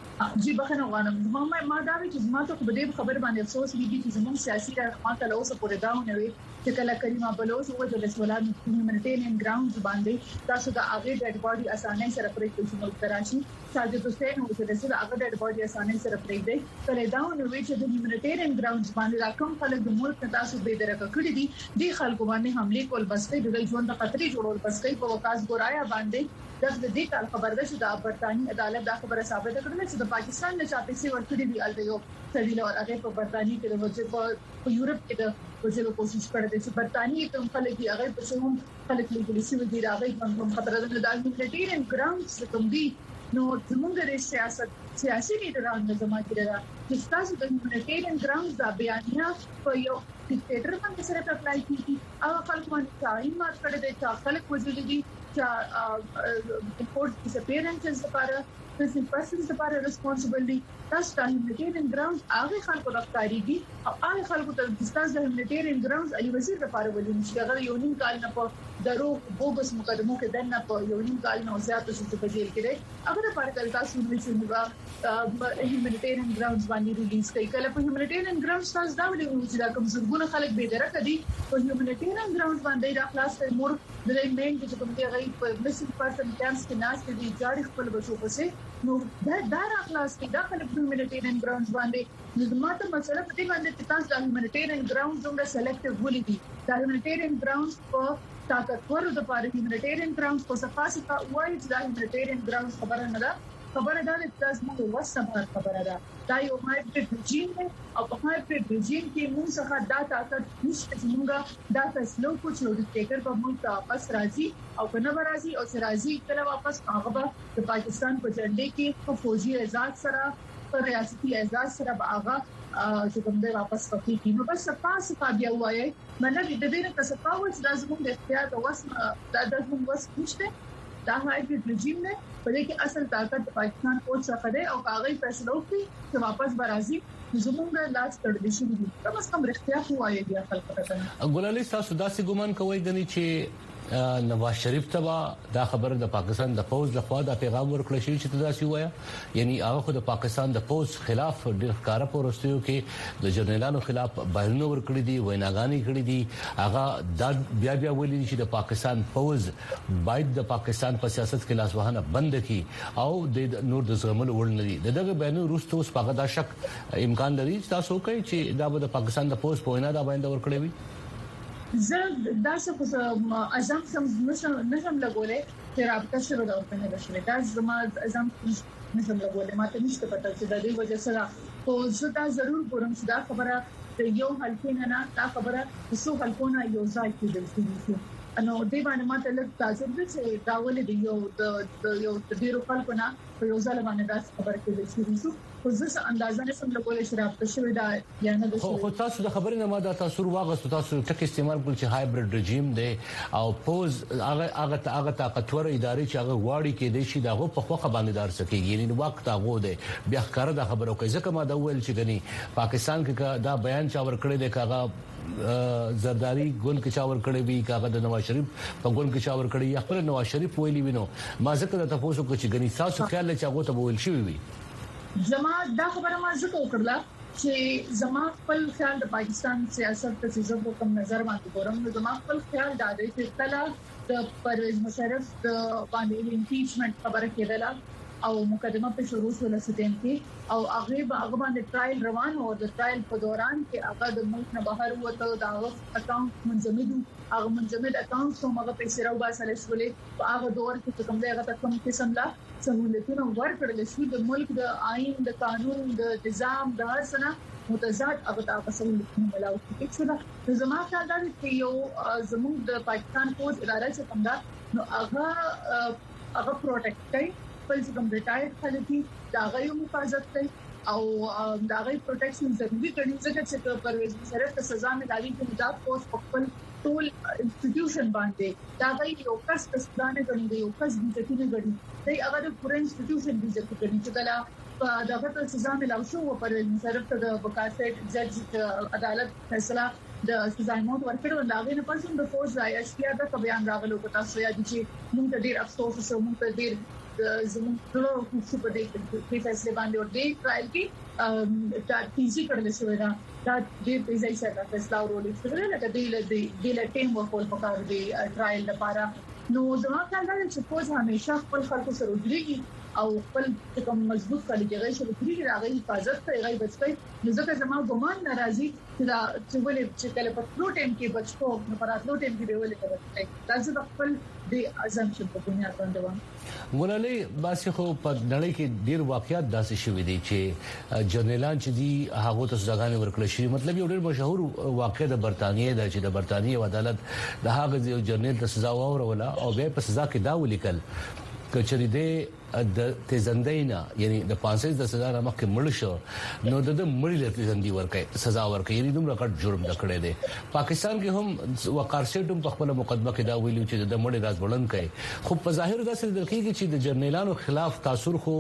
[SPEAKER 6] جی بخنه غواړم ما دا چې ما ته په دې خبر باندې افسوس لري چې زموږ سیاسي رهنما ته اوس پورې داونه وي چې کله کریمه بلوچ او د رسولان هیومانیټیرین ګراوندز باندې تاسو د هغه ډیډ باډي اسانه سره پرې کوئ نو تراشي ساجد حسین او د رسول هغه ډیډ باډي اسانه سره پرې دی کله داونه وي چې د هیومانیټیرین ګراوندز باندې راکم خلک د ملک تاسو به درکه کړی دي د خلکو باندې حمله کول بس د ژوند د خطرې جوړول بس کوي په وکاس ګورایا باندې د دې کال خبر ده چې د برتانی عدالت دا خبره ثابت کړل چې د پاکستان نه چاپې سي ورکړي دی البته سړي له هغه په برتانی کې د وجه په یورپ کې د وجه کوشش کړې چې برتانی ته خلک دی هغه په څوم خلک لیکلي سي ودی راغی په خطر ده د هیومانیټیرین ګراوندز کوم دي نو زموږ د سیاسي لیډرانو د زما کې دا چې تاسو د هیومانیټیرین ګراوندز د بیانیه په یو ډیکټیټر باندې سره اپلای کیږي هغه خلک باندې ځای مات کړی دی چې خلک وځي دي چې report disappearances لپاره missing persons لپاره responsible دي تاسو د هیومانیټیرین ګراوندز هغه خلکو د کاریږي او هغه خلکو ته د تاسو د هیومانیټیرین ګراوندز علي وزیر لپاره ولې چې هغه یو نیم کال نه په درو بوګس مقدمو کې دنه په یو نیم کال نه زیاته شو په جیل کې دی هغه لپاره کله تاسو نو هیومانیټیرین ګراوندز باندې ریلیز کوي کله په هیومانیټیرین ګراوندز تاسو دا ولې چې دا کوم زګونه خلک به درکه دي په هیومانیټیرین ګراوندز باندې دا خلاص کوي مور د مین چې کوم دی غي په ميسنګ پرسن کیمپس کې ناس دي جاري خپل بچو پسې نو دا راخلاص کې دا خلک په هیومانیټیرین ګراوندز باندې نو ماته مسله په دې باندې چې تاسو د هیومانیټیرین ګراوندز دومره سلیکټیو ولې دي دا هیومانیټیرین ګراوندز په طاقتور د پاره هیومانیټیرین ګراوندز په صفاسه وایي چې دا هیومانیټیرین ګراوندز خبره نه ده خبره ده چې تاسو موږ وسه خبره ده دا یو هایبرید رژیم دی او په هایبرید رژیم کې موږ څخه دا طاقت نشته چې موږ دا فیصلو کو چې ډیکټیټر په موږ واپس راځي او کنه راځي او چې راځي کله واپس هغه د پاکستان په جنډې کې په فوجي اعزاز سره په ریاستي اعزاز سره هغه چې کوم دی واپس پکې نو بس پاسه بیا وایي مله د دې نه څه پاوځ د زموږ د اختیار او وس د زموږ وس نشته دا هایبرید رژیم نه په دې کې اصل طاقت پاکستان فوج څخه ده او هغه فیصله وکړي چې واپس برازي زموږ لاس تړل شي دي کم از کم رښتیا کوی دی خلک پته
[SPEAKER 2] ګلالي تاسو داسې ګومان کوئ غني چې نواز شریف ته دا خبر د پاکستان د فوج لخوا د پیغام ورکړل شي چې تاسو وایا یعنی هغه خو د پاکستان د فوج خلاف ډیر ښکارا پروستیو کې د جنرالانو خلاف بیانونه ورکړي دي ویناګانی کړي دي هغه د بیا ویلي چې د پاکستان فوج باید د پاکستان په سیاست کې لاس وهنه بند کړي او د نور د زغمل وړ نه دي دغه بیانونه روسته اوس پاګه دا شک امکان لري تاسو کوي چې دا د پاکستان د فوج په وینا دا باندې ورکړي وي
[SPEAKER 6] زه دا څه اعظم سم نشم لګولې چې رابطه شروع ده په نه شوه دا زما اعظم نشم لګولې ماته نشته پته چې د دې وجه سره خو زه دا ضرور ګورم چې دا خبره یو حلقې نه دا خبره څو حلقونه یو ځای کې دلته نو دې باندې ماته لږ تاسو چې دا ولې د یو ډیرو خلکو نه په یو ځل باندې دا خبره کې دلته خو زه اندازه نشم لګولې چې رابطه شوه دا یا نه ده
[SPEAKER 2] خو تاسو د خبرې نه ما دا تاسو واغستو تاسو ټک استعمال کول چې هایبرید رژیم دی او پوز هغه طاقتور ادارې چې هغه واړی کې دي چې داغه په خوخه باندې دار سکیږي یعنی وخت هغه دی بیا ښکار د خبرو کوي ځکه ما دا ویل چې غني پاکستان کې دا بیان چا ور کړی دی کاغه زرداری ګوند کې چا ور کړی وی کاغه د نواز شریف په ګوند کې چا ور کړی یا خپل نواز شریف ویلی وینو ما ځکه د تاسو کو چې غني تاسو خیال چې هغه ته ویل شي وي
[SPEAKER 6] زما دا خبره ما زه وکړه چې زما خپل خیال د پاکستان سیاست ته چې کوم نظر باندې ګورم نو زما خپل خیال دا دی چې کله د پرویز مشرف د باندې امپیچمنت خبره کېدله او مقدمه په شروع شول سټیم کې او هغه باندې ټرایل روان او د ټرایل په دوران کې هغه د ملک نه بهر وته دا اکاونټ منجمد هغه منجمد اکاونټ سو هغه پیسې راو باسل شولې په هغه دور کې کوم دی هغه کوم قسم لا سہولتونه ورکړل شو د ملک د آئین د قانون د نظام د هر څه متضاد هغه تاسو له ملاو کې څه دا زما خیال دا چې یو زموږ د پاکستان فوج اداره چې کوم دا نو هغه پروټیکټ کوي چې کوم ریټایر خلک دا غوښمه حفاظت کوي او دا غي پروټیکشن ضروري کړي چې پرویز مشرف ته سزا ملایي کې مدافع فورس خپل ټول انسټیټیوشن باندې دا غي یو کس ستانه غړي یو کس د دې غړي دی هغه د پوره انسټیټیوشن د ځکه کوي چې کله دا غته سزا ملایي شو او پرویز مشرف ته د وکالت جج عدالت فیصله د سزا موت ورکړو دا غي نه پرسم د فوج راي اشیا د بیان راغلو په تاسو یاد چې موږ ته ډیر افسوس او موږ ته ډیر زموږ ټول حقوق په دې فیصله باندې او دې ټرایل کې دا تیزی کړل شوې دا دې پیسې سره فیصله ورولې چې لکه د ټیم ورکول پکار دی ټرایل لپاره نو زما خیال دا چې فوج همیشه خپل خلکو سره وګړي او خپل کوم مضبوط خلک یې شي چې راغلي حفاظت کوي غي بچي نو ځکه زما ګمان ناراضي چې دا چې ولې چې کله په فلو ټیم کې بچو په پراتلو ټیم کې به ولې کوي تاسو د خپل د ازمشن په بنیاد باندې وایي
[SPEAKER 2] ولله باسي خو په نړۍ کې ډیر واقعیات داسې شوې دي چې جنرالان چې دي هغه ته سزاګانې ورکړل شي مطلب یو ډیر مشهور واقعه د برتانیې د چې د برتانیې عدالت د هغه جنرال ته سزا وروړه او به په سزا کې دا ولیکل کچري دې د تیزندینا یعنی د 500 د سزا نامه کې مړ شو نو د مړی له تیزندي ورکې سزا ورکې یعنی دومره کټ جرم نکړي دي پاکستان کې هم وقار سیټم په خپل مقدمه کې دا ویلو چې د مړی راز بلند کړي خو په ظاهر دا څه درکې چې د جنرالانو خلاف تاثیر خو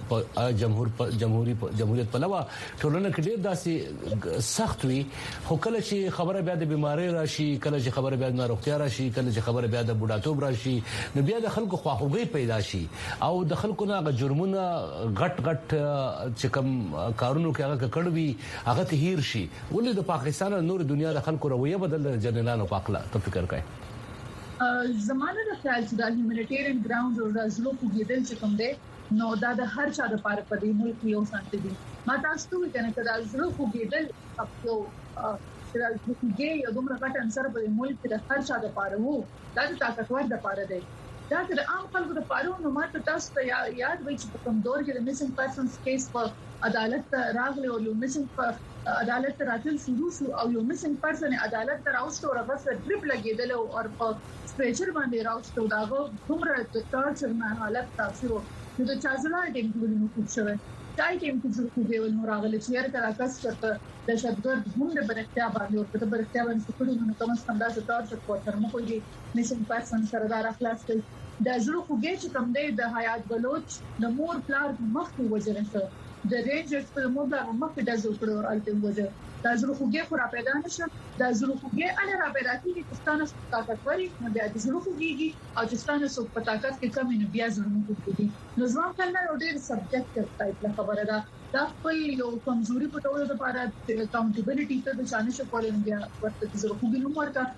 [SPEAKER 2] جمهوریت په لوا ټولنه کې ډیر داسې سخت وي خو کله چې خبره بیا د بیماری راشي کله چې خبره بیا د ناروغتیا راشي کله چې خبره بیا د بوډاتوب راشي نو بیا د خلکو خواخوږي پیدا شي او د خلکو نه جرمونه غټ چې کوم کارونو کې هغه کړوي هغه ته هیر شي ولې د پاکستان نور دنیا د خلکو رویه بدل جنرالانو پاکلا ته فکر کوي
[SPEAKER 6] زمانه د خیال چې د هیومانیټیرین ګراوند او د زلو په ګیدل چې کوم دی نو دا د هر چا لپاره په دې ملک یو سانتي دي ما تاسو ته کنه چې د زلو په ګیدل خپل چې د زلو په ګي یو دومره غټ انصر په ملک کې د هر چا لپاره وو دا د طاقتور لپاره دی دا د عام خلکو لپاره نو ماته تاسو ته یاد وي چې په کوم دور کې د میسنګ پرسنز کیس په عدالت راغلی او یو میسنګ په عدالت راتل شروع شو او یو میسنګ پرسن عدالت راوستو او هغه ډریپ لګیدل او په سپیشل باندې راوستو داغه کومره د ټارچر نه حالت تاسو نو د چازلا ټیم کې ولینو کوښښ دای ټیم کې څه کوي ول راغلی چې هر کله تاسو ته د شتګر هم د برکتیا باندې او د برکتیا باندې څه نو کوم څنګه چې ټارچر کو تر مخ وي میسنګ پرسن سره دا اخلاص کوي د زړه خوږی چې کوم دی د حیات بلوچ د مور پلار مخکې وجره شو د رینجرز په مور پلار مخکې د زړه کړو الته وجره د زړه خوږی خو را پیدا نشه د زړه خوږی اله را پیدا کیږي چې ستاسو طاقتوري نو بیا د زړه خوږی او چې ستاسو په طاقت کې کمی نه بیا زړه خوږی نو ځوان کله ډېر سبجیکټیو ټایپ خبره ده دا خپل یو کمزوري په ټولو لپاره اکاونټیبিলিټي ته د شانه شپول بیا ورته زړه خوږی نو ورته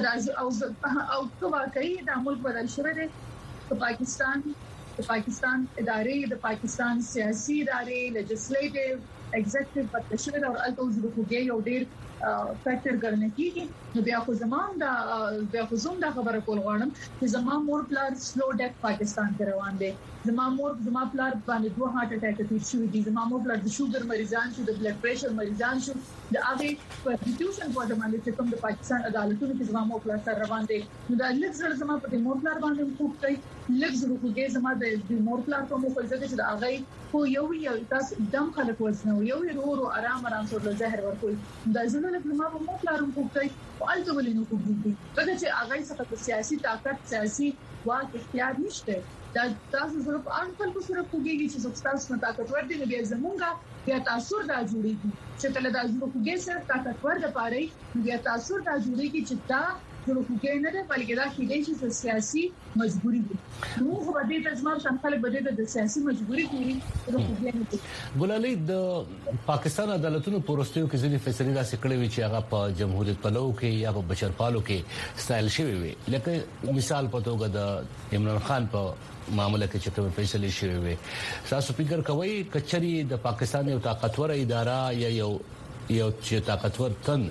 [SPEAKER 6] تر او کومه کوي د ملک بدل شوی دی د پاکستان ادارې د پاکستان سیاسي ادارې لیجسلیټیو ایگزیکټیو پټشن او الټو زړه خوږی یو ډېر فیکٹر ګرځنه کیږي نو بیا خو زموږ د خبره کول غواړم چې زموږ مور پلار سلو ډیک پاکستان ته روان دي زموږ پلار باندې 2 هارت اٹیک تیر شوی دي زموږ پلار د شوګر مریضان شو د بلډ پريشر مریضان شو د هغه پروسټیټیوشن په ډول باندې کوم د پاکستان عدالتونو کې زموږ پلار سره روان دي نو د لږ زموږ په مور پلار باندې کوم کوي لږ زړه خوږی زموږ د مور پلار په مخ ځکه چې د هغه خو یو تاسو دم خلک وزنه یو ورو آرام سره زهر ورکول د زړه له ما په مور پلار کوم کوي او الته ولینو کوي دغه چې هغه څخه سیاسي طاقت سیاسي واک اختیار نشته دا تاسو سره په ان خلکو سره کوګيږي چې تاسو طاقت ورته نه بیا زمونږه بیا تاثیر دا جوړیږي چې کله دا زړه کوګي سره طاقت ور د پاره بیا تاثیر دا جوړیږي چې دا جوړوږي نه ده بلکې دا کېدای شي سیاسي مجبوري دي نو په دې ترڅ څنګه خلک بده د سیاسي مجبوري کوي جوړوږي نه دي
[SPEAKER 2] ګلالي د پاکستان عدالتونو پروستیو کې ځینې فیصلې داسې کړې وي چې هغه په جمهوریت پلو کې یا په بشرپالو کې ستایل شوی وي لکه مثال په توګه د عمران خان په معاملې کې چې کوم فیصله شوی وي تاسو فکر کوئ کچري د پاکستان یو طاقتور اداره یا یو چې طاقتور تن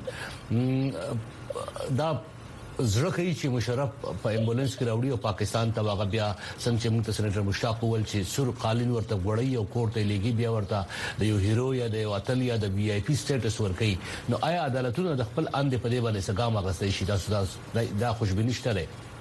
[SPEAKER 2] دا زړه کوي چې مشرف په امبولانس کې راوړي او پاکستان ته واغ بیا څنګه چې موږ سېنیټر مشتاق ول چې سور قالین ورته غړی او کوړه لګي بیا ورته د یو هیرو یا د یو اتل یا د وی آی پی سټیټس ورکړي نو آیا عدالتونو د خپل اند په دې باندې سګام غستې شي دا خوشبینی شته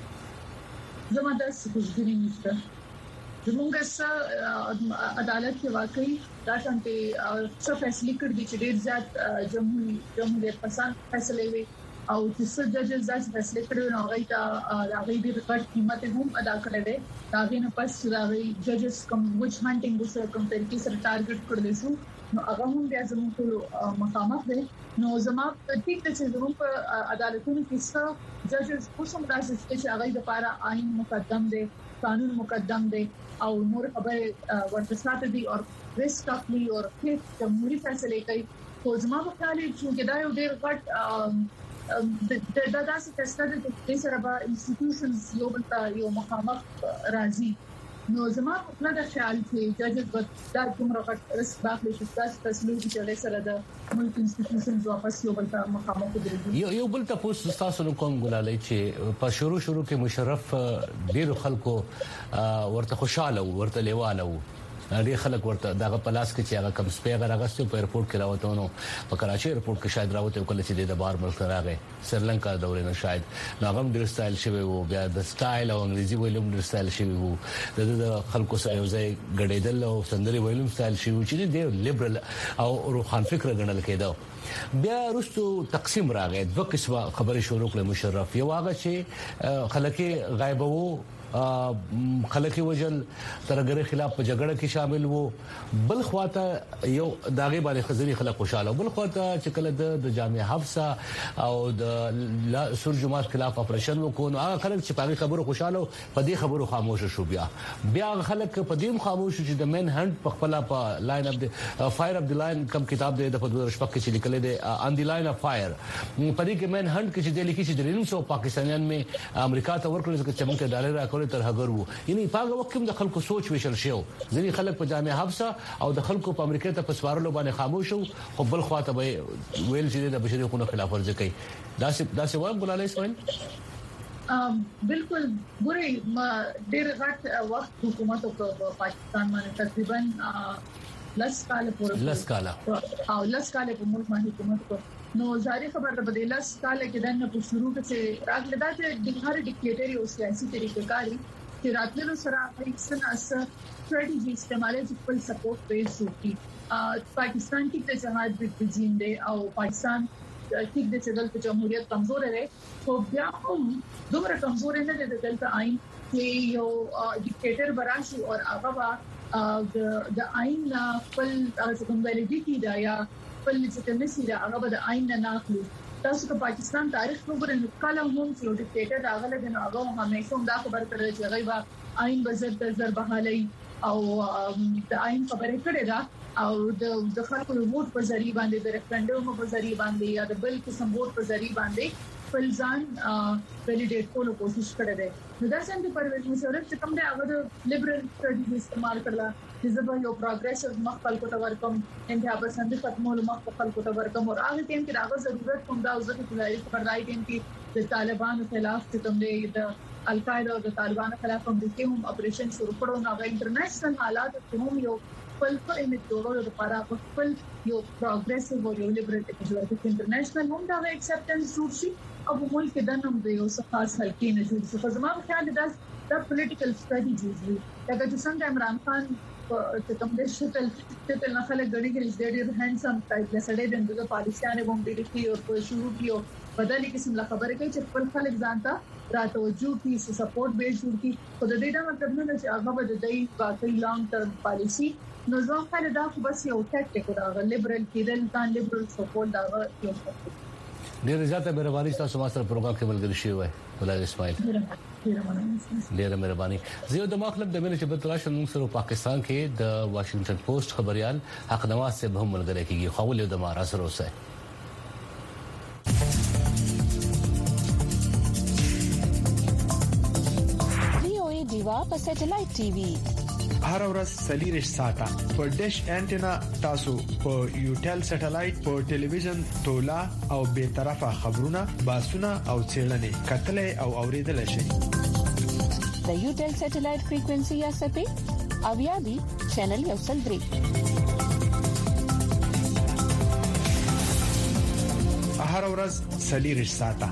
[SPEAKER 2] لري
[SPEAKER 6] زموږ د خوشبینی نشته زموږ سره عدالت کې واقعي دا څنګه څه فیصله کړې چې ډېر زیات جمهوریت پسند فیصله وي او چې څه ججز داسې فیصله کړو نو هغه ته هغه دې ریکارډ قیمت هم ادا کړې ده هغه نه پس هغه ججز کوم وچ هانټینګ سره کوم طریقې سره ټارګټ کړل شو نو هغه هم بیا زموږ ټول مخامخ دي نو زما ټیک ته چې زموږ په عدالتونو کې څه ججز کوم داسې چې هغه د لپاره آئین مقدم دي قانون مقدم دي او نور خبره ورته ساتي دي او ریسک اخلي او هیڅ جمهوریت فیصله کوي خو زما په خیال چې دا یو ډېر غټ دا داسې تستاده چې سره به انسټیټیوشنز یو بل ته یو مخامخ راځي نو زما په خپل خیال کې ججز دا کوم راغټ رسک باخلي چې تاسو تسلیم چې سره د ملک انسټیټیوشنز واپس یو بل ته مخامخ درېږي
[SPEAKER 2] یو بل ته تاسو نو کوم ګلالي چې په شروع کې مشرف ډیر خلکو ورته خوشاله ورته لیواله ډېر خلک ورته دغه پلاس کې چې هغه کم سپیغه راغستو په ایرپورټ کې راوته نو په کراچي ایرپورټ کې شاید راوته کله چې د بار ملک راغی سریلانکا دورې نه شاید ناغم ډېر سټایل شوی وو بیا د سټایل او انګریزي ویلم ډېر سټایل شوی وو د خلکو سره یو ځای غړېدل او سندري ویلم سټایل شوی چې ډېر لیبرل او روخان فکر غنل کېده بیا وروسته تقسیم راغی دوه قسمه خبرې شروع کړې مشرف یو هغه چې خلک غایب وو خلک وجل ترګره خلاف په جګړه کې شامل وو بل خواته یو داغه باندې خزري خلک خوشاله بل خواته چې کله د جامع حفصه او د سور جماعت خلاف اپریشن وکړو هغه خلک چې په خبرو خوشاله په دې خبرو خاموش شو بیا خلک په دې خاموش چې د مین هند په خپل په لاین اف د فایر اف د لاین کم کتاب د 2015 کې لیکل دی ان دی لاین اف فایر په دې کې مین هند کې چې د لیکي چې 300 پاکستانیان می امریکا ته ورکړل چې موږ ډالر راکړو تر هغه وو یعنی په هغه وخت کې د خلکو سوچ وشل شو ځینې خلک په جامع حفصه او د خلکو په امریکا ته پسوارلو باندې خاموش شو خو بل خواته ویل چې د بشري حقوقو خلاف ورزي کوي داسې وایي ګلالي اسماعیل
[SPEAKER 6] بالکل ګوري ما ډېر غټ وخت حکومت په پاکستان باندې تقریبا لس کال او لس کال په ملک باندې حکومت کو نو ظاهري خبر ده بدله سال کې دنه په شروع کې راغله دا چې د هر ډیکټیټری او سیاسي طریقې کاری چې راتلو سره هیڅ سناس سټریټجی استعمال چې خپل سپورټ پیس وکړي پاکستان کې د جهاد د رژیم دی او پاکستان کې د چدل په جمهوریت کمزور دی خو بیا هم دومره کمزور نه دی د دلته آئین کې یو ډیکټیټر براشي او هغه د آئین خپل کوم ویلیډیټي دا یا خپل چې نسی دا هغه د آئین نه اخلي تاسو په پاکستان تاریخ وګورئ نو کله هم چې ډیکټیټر راغله د هغه همیشه دا خبر کړل چې غیبا آئین بزرګ تر بحالي او د آئین خبرې کړې ده او د خلکو ووټ په ذریعہ باندې د ریفرندوم په ذریعہ باندې یا د بل قسم ووټ په ذریعہ باندې فلزان ویلیډیټ کولو کوشش کړې ده نو دا څنګه پرویز مشرف چې کوم دی هغه د لیبرل سټریټجی استعمال کړل چې زبر یو پروګریسیو مخکل کو تور کوم انتها پسند ختمول مخکل کو تور کوم او هغه ټیم کې هغه ضرورت کوم دا وزت خلای پر راي ټیم کې د طالبانو خلاف چې کوم دی د القاعده او د طالبانو خلاف هم د کوم اپریشن شروع کړو نو هغه انټرنیشنل حالات کوم یو خپل ایمیج جوړولو لپاره خپل یو پروګریسیو او یو لیبرل ایمیج ورته انټرنیشنل هم دا ایکسپټنس جوړ شي او موږ کې د نوم د یو خاص حلقې نه جوړ شي خو زما په خیال دا پولیټیکل سټریټجیز دي دا چې څنګه عمران خان چې کوم د شتل نه خلک غړي کې ډېر هانډسم ټایپ لسړې د پاکستان بم ډېر کی او په شروع کیو بدلې قسم لا خبره کوي چې خپل خلک ځانته راتوجو کی سپورټ بیس جوړ کی خو د دې دا مطلب نه چې هغه به د دې واقعي لانګ ټرم پالیسی نو ځکه خلک دا خو بس یو ټیکټیک دا لیبرل کېدل ځان لیبرل سپورټ دا یو
[SPEAKER 2] ډېر زیاته مهرباني تاسو ما سره پروګرام کې ملګری شوی وای ولای اسماعیل ډېر مهرباني. زه د مخلب د مینه چې په تلاش موږ سره پاکستان کې د واشنگټن پوسټ خبريال حق نواز سے به ملګری کیږي خو له د مارا سره اوسه
[SPEAKER 7] وی دیوا په سټلایټ ټي وي
[SPEAKER 8] هر ورځ سلیریش ساته په ډیش انټینا تاسو په یوټل سټلایټ په ټلویزیون تولا او به طرفه خبرونه باسونه او چیرلنې کتلې او اوریدل شي.
[SPEAKER 7] د یوټل سټلایټ فریکوئنسي یا سپې او یا دی چینل یو سل 3
[SPEAKER 8] هر ورځ سلیریش ساته.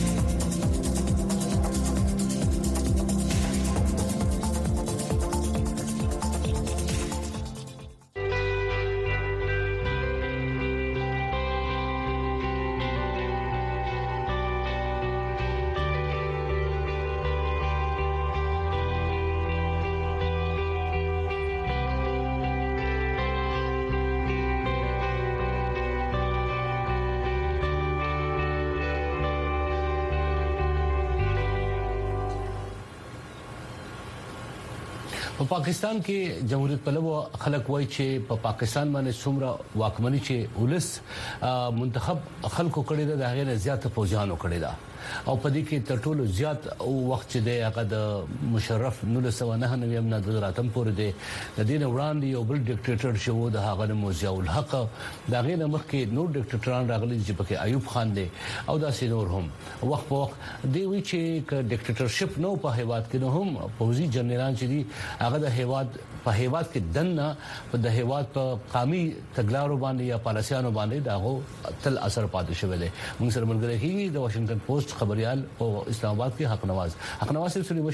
[SPEAKER 2] په پاکستان کې جمهوریت پلوو خلک وایي چې په پاکستان باندې څومره واکمني چې ولس منتخب خلکو کړي دا هغه نه زیاته پوجانو کړي دا او په دې کې تر ټولو زیات وخت چې د هغه د مشرف 1999 نه د راتم پورې د دین وړاندې یو بل ډیکټیټر شو د هغه موزیا الحق دا غینه مخکې نور ډیکټیټران راغلي چې پکې ایوب خان دی او دا سينور هم وخت په وخت دی وی چې ډیکټیټرشپ نو په هیواد کې نو هم فوزي جنرالان چې دي هغه د هیواد په هیواد کې دنه د هیواد په قومي تګلارو باندې یا پالیسيانو باندې داغو تل اثر پاتې شوی دی. موږ سره ملګری کیږي د واشنگټن پوسټ خبريال په اسلام آباد کې حق نواز سره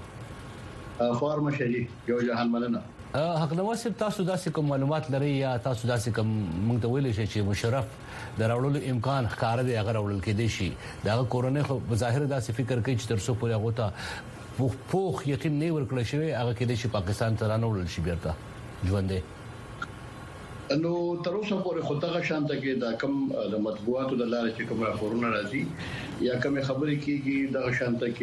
[SPEAKER 2] وشي
[SPEAKER 9] فارم شي یو جهان مننه.
[SPEAKER 2] حق نواز تاسو داسې کوم معلومات لري یا تاسو داسې کوم موږ ته ویل شي چې مشرف د راوړلو امکان ښکار دی هغه راوړل کې دي شي دا کورونه خو بظاهر داسې فکر کوي چې ترڅو پورې هغه ته پوخ یقین نه ورکړل شوی هغه کې د پاکستان ته رانوړل شي بیرته ژوندې
[SPEAKER 9] نو تر اوسه پورې خو دغه شانته کې دا کم د مطبوعاتو د لارې چې کوم راپورونه راځي یا کوم خبرې کیږي دغه شانته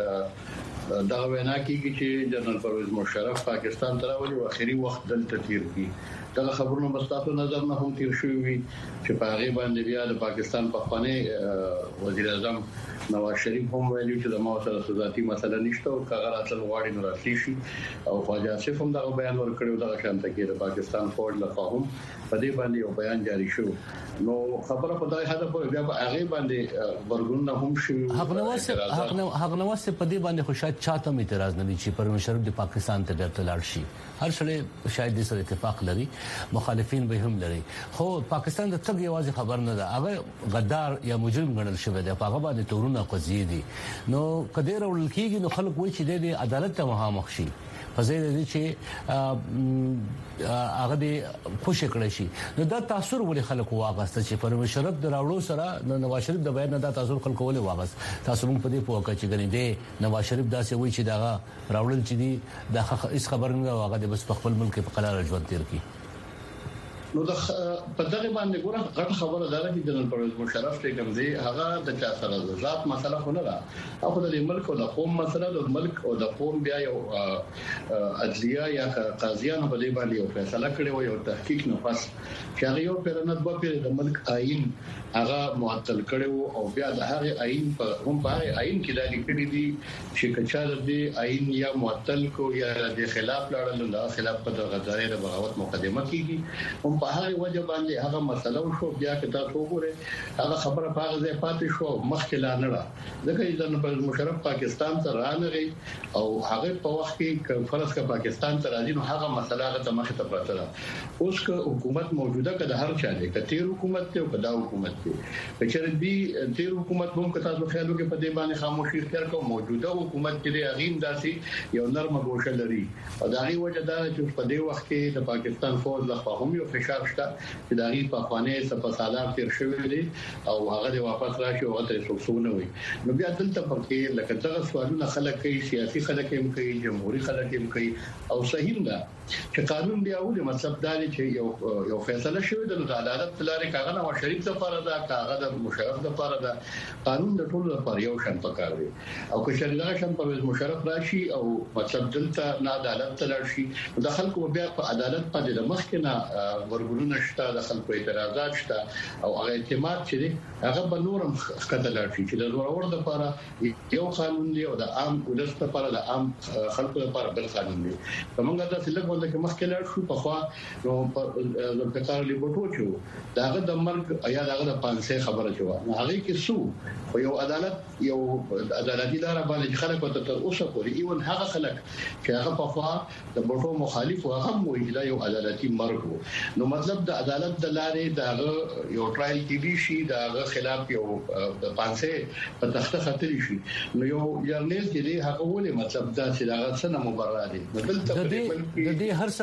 [SPEAKER 9] کې دا وینا کیږي چې جنرال پرویز مشرف پاکستان ته راولي او اخیری وخت دلته تیر کی دغه خبرونه مستقل نظر نه هم تیر شوی وي چې په هغه باندې بیا د پاکستان په خوانه وزیر اعظم نواز شریف هم ویلي چې د موثر ذاتي مسله نشته او کاغذ اصل واړی نو راشي شي او خواجه آصف هم دا بیان ورکړی دغه شانته کې د پاکستان فوج له خوا هم په دې باندې یو بیان جاری شو نو خبره په دای هدا په بیا هغه باندې ورګون هم شي.
[SPEAKER 2] حق نواز په دې باندې خوشاله چاته اعتراض نه دي چې پر مشرف د پاکستان ته ډېر تلاړ شي هر شړې شاید د سره اتفاق لري مخالفین به هم لري خو پاکستان د تګ یوازې خبر نه ده هغه غدار یا مجرم ګڼل شوی دی په هغه باندې تورونه قضیه دي نو کډیر ورل کیږي نو خلک وایي چې د عدالت ته مخامخ شي فزید دي چې هغه دې خوش کړی شي نو دا تاثیر ولې خلک واغسته چې پر مشرف د راوړو سره نواز شریف د بیان نه دا تاثیر خلک ولې واغست تاسو موږ په دې پوهه چې غني دي نواز شریف داسې وایي چې دا راوړل چې دي د هیڅ خبر نه هغه د بس خپل ملک په قرار ژوند تیر کی
[SPEAKER 9] نو د په دغه باندې ګوره غټ خبره ده چې جنرال پرویز مشرف چې کوم دی هغه د چا سره ذات مسله خو نه ده او د ملک او د قوم مسله د ملک او د قوم بیا یو عدلیه یا قاضیانو په دې باندې یو فیصله کړی و یو تحقیق نه پس چې هغه یو پیرنت به پیر د ملک آئین هغه معطل کړو او بیا د هغه آئین په هم په آئین کې د لیکلي دي چې کچا د دې آئین یا معطل کو یا د خلاف لړل د خلاف په غزارې د بغاوت مقدمه کیږي په هغه وجه باندې هغه مسله شو بیا که تاسو وګورئ هغه خبره په هغه ځای پاتې شو مخکې لا نه ځکه چې د نړۍ مشرف پاکستان ته رانغی او هغه په وخت کې فرض کا پاکستان ته راځي نو هغه مسله هغه ته مخه ته پاتې ده اوس که حکومت موجوده کده هر چا دی کتیر حکومت ته او کدا حکومت ته چې دې تیر حکومت هم که تاسو خیالو کې په دې باندې خاموشي اختیار کوم موجوده حکومت کې اغیم داسي یو نرمه ګوشه لري او دا غي وجه دا چې په دې وخت کې د پاکستان فوج له خوا هم یو فشار شته چې دا غي په خوانې څخه سالار تیر شوی دی او هغه واپس راشي او ته څوڅونه وي نو بیا دلته پکې لکه دغه سوالونه خلک کوي سیاسي خلک هم کوي جمهوریت خلک هم کوي او صحیح ده چې قانون بیا ولې مطلب دا دی چې یو فیصله شوی د عدالت لارې کاغذ او شریک لپاره دا کاغذ د مشرف لپاره دا قانون د ټولو لپاره یو شان پکار دی او که شریعه شان په مشرف راشي او مطلب دلته نه عدالت تلل شي د خلکو بیا په عدالت باندې د مخکنه ورګلونه شته د خلکو اعتراضات شته او هغه اعتماد چې دی هغه به نورم خطر لري چې د زورور لپاره یو قانون دی او د عام ولس لپاره د عام خلکو لپاره بل قانون دی کومه دا چې لږ ولکه مخکې لار شو په خوا نو د کار لیبوټو چې داغه د مرګ یا داغه د پانسه خبره شو هغه کې سو خو یو عدالت یو عدالتي لار باندې خلک ته تر اوسه پورې ایون هغه خلک چې هغه په خوا د بوټو مخالف او هم وایي دا یو عدالتي مرګ نو مطلب د عدالت د لارې داغه یو ټرایل کې دي شي داغه خلاف یو د پانسه په تخته خطري شي نو یو جرنیل کې دی هغه ولې مطلب دا چې داغه سره مبرر دي
[SPEAKER 2] د دې هر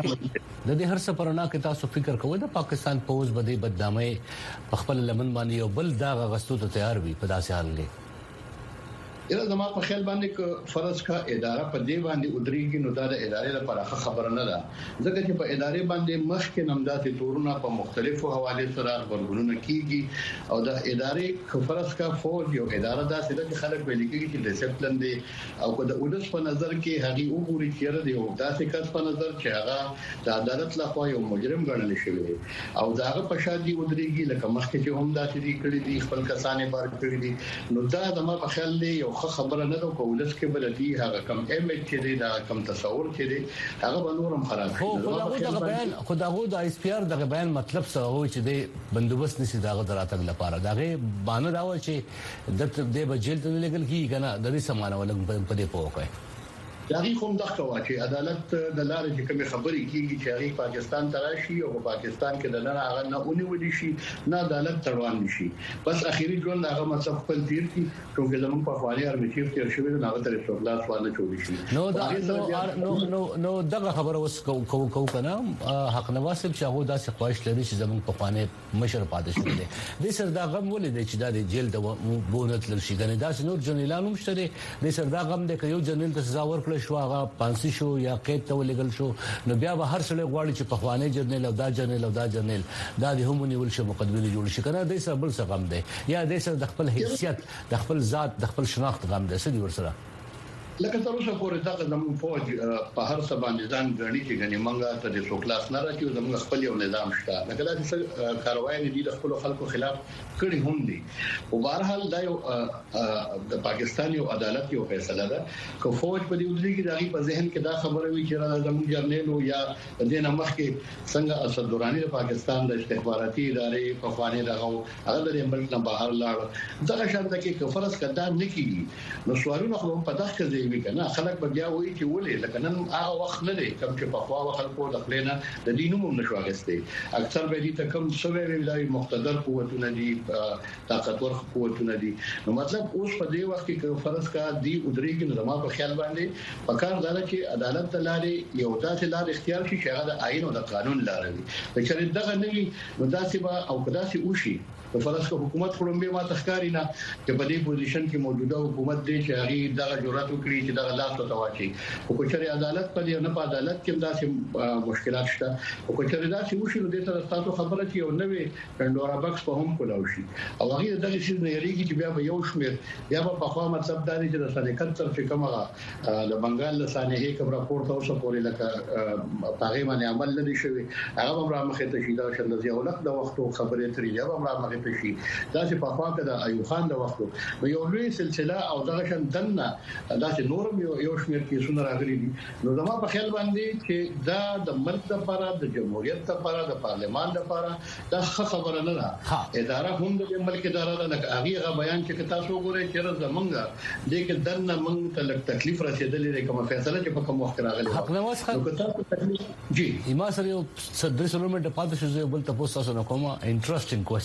[SPEAKER 2] سفرنا کې تاسو فکر کوئ د پاکستان پوز بده بدنامي خپل لمن باندې یو بل دا غستو ته تیار وي په داسې حال کې
[SPEAKER 9] یره زما په خیال باندې ک فرض کا اداره په دی باندې ودرېږي نو دا د ادارې لپاره خبره نه ده ځکه چې په ادارې باندې مخکې نمداتي تورونه په مختلفو حواله سره ورغلونه کیږي او د ادارې فرض کا فوج یو اداره ده چې خلک ویل کېږي چې ډیسپلین دي او که د اولس په نظر کې هغه وګوري چې دی او داسې کس په نظر چې هغه د عدالت لخوا یو مجرم ګڼل شوی او داغه په شادي ودرېږي لکه مخکې چې هم داسې دي کړی دي خپل کسانې بار کړی دي نو دا زما په خیال دی یو خبره نه ده کولس کې بلدي هغه کم امیج چې دی دا کم تصور چې دی هغه بنورم خراب
[SPEAKER 2] شي خو داغه د ایس پی آر دغه بیان مطلب څه و چې دی بندوبست نشي داغه دراتګ لپاره دغه باندې راو چې د بجیل ته لګل کی کنه د دې سمانه ولګ په دې پوهه
[SPEAKER 9] دغه کوم دغه واچي عدالت د لارې چې کوم خبرې کیږي چې هغه پاکستان تراشي او پاکستان کې د نه هغه نه اونې ودی شي نه عدالت تروان نشي بس اخیری ژوند هغه مطلب خپل تیر کی چې زموږ په خالي ارمیچیف تیر شوی نه هغه تر څو خلاص وانه چوي شي
[SPEAKER 2] نو دغه خبره وس کو کنه حق نواز چې هغه داسې خواهش لري چې زموږ په خوانه مشر پاتې شوی دی د سر دا غم ولې دی چې د جیل د بونت لشي کنه داسې نور جنرالانو مشتري د سر دا غم دی چې یو جنرال ته سزا ورکړي شو هغه پانسي شو یا قید ته ولګل شو نو بیا به هر څه غواړي چې په خوانه جرنیل او دا جرنیل دا د هم نیول شي مقدمه جوړ شي کنه د سر بل څه غم دی یا د سر د خپل حیثیت د خپل ذات د خپل شناخت غم دی څه دی ورسره
[SPEAKER 9] لکه تر اوسه پورې دا زموږ فوج په هر څه باندې ځان غړي چې غني منګه ته د څو کلاس نه راځي زموږ خپل یو نظام شته لکه دا چې کاروای دي د خپل خلکو خلاف کړي هم دي او بهرحال دا یو د پاکستان یو عدالت یو فیصله ده چې فوج په دې ودري کې دغه په ذهن کې دا خبره وی چې زموږ جرنیل یا د دې نمخ کې څنګه اسد دوراني د پاکستان د استخباراتي ادارې په خوانه دغه هغه د ملک نه بهر لاړ دغه شرط کې فرض کړه نه کیږي نو سوالونه خو په دغه کې وی کنه خلک به بیا وایي چې ولې لکه نن هغه وخت نه دی کوم چې په خوا خلکو د خلینا د دینوم نشو اغسته اکثر به دي ته کوم څه ویلای مقتدر قوتونه دي طاقتور قوتونه دي نو مطلب اوس په دې وخت کې فرض کا دی ودرېږي نو ما په خیال باندې پکار دا چې عدالت لارې یو داسې لار اختیار شي چې هغه د آئین او د قانون لار وي چې دغه نوي نو داسې به او داسې وشي په فرض کې حکومت خلومبه ما تخکاری نه چې په دې پوزیشن کې موجوده حکومت دی چې هغه دغه جرأت وکړي چې دغه لاس ته واچي او کچري عدالت په دې نه په عدالت کې داسې مشکلات شته او کچري داسې وشي نو د سره تاسو خبره چې یو نوې پندورا باکس په هم کولاو شي او هغه دغه شی نه یریږي چې بیا به یو شمیر بیا په خوا مطلب دا دی چې د سنې کتر چې کومه د بنگال لسانه هي کوم راپورټ اوسه پورې لکه پاغي باندې عمل نه شي هغه هم را مخه ته شي دا شندزي ولک د وختو خبرې ترې یا هم را مخه شي دا چې په خوا کې د ایوب خان د وختو یو لوی سلسله او دغه شان دنه دا چې نورم یو شمیر کې سونه راغلي دي نو زما په خیال باندې چې دا د ملک لپاره د جمهوریت لپاره د پارلمان لپاره دا خبره نه ده اداره هم د ملک اداره ده لکه هغه بیان چې تاسو ګورئ چې زمونږ د کې دنه مونږ ته لږ تکلیف رسیدلې کوم فیصله چې په کوم وخت راغلی
[SPEAKER 2] حق نواز خان جی ما سره یو 3 کیلومتر پاتې شو بل تاسو نه کومه انټرېستینګ کوېسچن چورته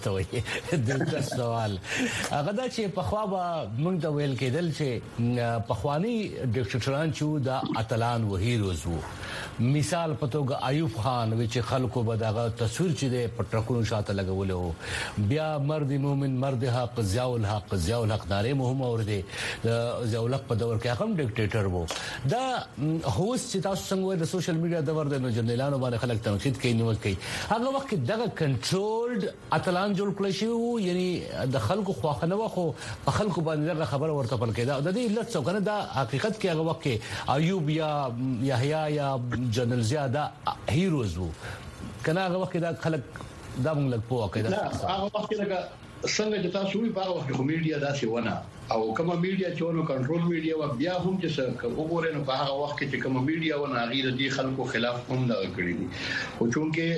[SPEAKER 2] ورته وایي د سوال هغه دا چې په خوا به موږ ته ویل کېدل چې پخوانی ډیکټیټران چې د اتلان وهیروز وو مثال په توګه ایوب خان چې خلکو به دغه تصویر چې د پټرکونو شاته لګولو بیا مرد مومن مرد حق ضیاء الحق ناره مهم اورده ضیاء الحق په دور کې هغه ډیکټیټر وو دا هوس چې تاسو څنګه د سوشل میډیا د ور د جنرالانو باندې خلک تنقید کوي نو کوي هغه وخت دغه کنټرولډ اتلان جوړ کړی شو یعنی د خلکو خواخنه وخو په خلکو باندې دغه خبره ورته پل کېده د دې علت څو کنه دا حقیقت کې هغه وخت ایوب یا یحیی یا جنرال زیاده هیروز وو کنه هغه وخت دا خلک دا موږ لږ پوه کړه
[SPEAKER 9] هغه وخت کې څنګه چې تاسو وی په وخت کې میډیا داسې ونه او کومه میډیا چې ونو کنټرول میډیا و بیا هم چې وګورئ نو په هغه وخت کې چې کومه میډیا ونه غیر دي خلکو خلاف هم دا کړی دي او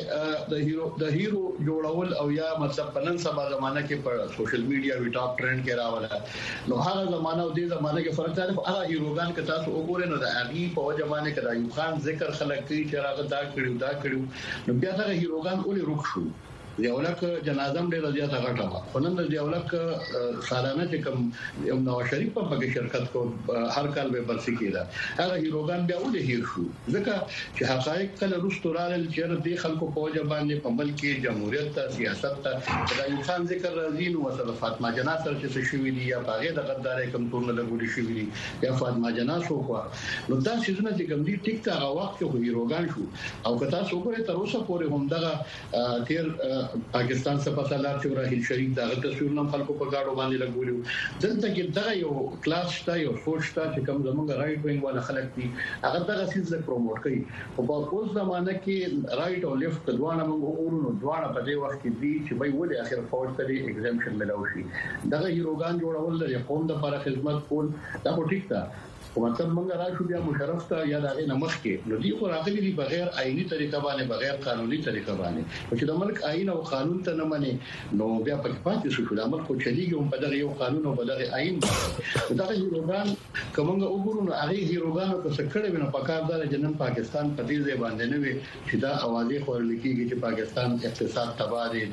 [SPEAKER 9] چونکه د هیرو جوړول او یا مطلب پنن سبا زمانہ کې په سوشل میډیا وی ټاپ ټرند کې راوړل نو هغه زمانہ او دې زمانہ کې فرق دی هغه هیروګان کې تاسو وګورئ نو د اغي په زمانه کې د ایوب خان ذکر خلک کوي چې هغه دا کړو نو بیا هغه هیروګان اولې روک شو ضیاءالحق جنازه ډېر زیاته غټه و خنن د ضیاءالحق سالانه چې کوم یو نواز شریف په پکې شرکت کو هر کال به برسي کېده هغه هیروګان بیا ولې هیر شو ځکه چې حقایق کله رستورال چې د خلکو په وجه باندې په ملک کې جمهوریت ته سیاست ته د انسان ذکر راځي نو مثلا فاطمه جناح سره چې شوې دي یا باغې د غدارې کم تور نه لګولې شوې دي یا فاطمه جناح شو خو نو دا شیزونه چې کوم دي ټیک ته هغه وخت کې هیروګان شو او کته څو پورې تر اوسه پورې هم دغه تیر پاکستان څخه پسالار چې راهیل شریف دغه تصویر نن خلکو په گاډو باندې لګولیو دلته کې دا یو کلاس شته یو سوچ شته چې کوم زمونږ رائټ وینګ ولا خلک دي هغه دغه سیس له پروموټ کوي او په اوس زمانه کې رائټ او لیفت دواړه موږ ورونو دواړه په دې وخت کې دي چې وای ولې اخر فوج ته ایگزامشن ملو شي دغه هیروګان جوړول د قوم د لپاره خدمت کول دا ټیک ده مطلب موږ راځو بیا مشرف ته یا دغه نمخ کې نو دی خو راغلي دي بغیر آئینی طریقه باندې بغیر قانوني طریقه باندې چې د ملک آئین او قانون ته نه مني نو بیا پکې پاتې شو د عمل کو چلیږي هم په دغه یو قانون او په دغه آئین باندې دغه هیروګان کومه وګورو نو هغه هیروګان په سکړې ونه پکاردار جنن پاکستان په دې ځای باندې نه وي چې دا اوازې خورل کیږي چې پاکستان اقتصاد تباہ دي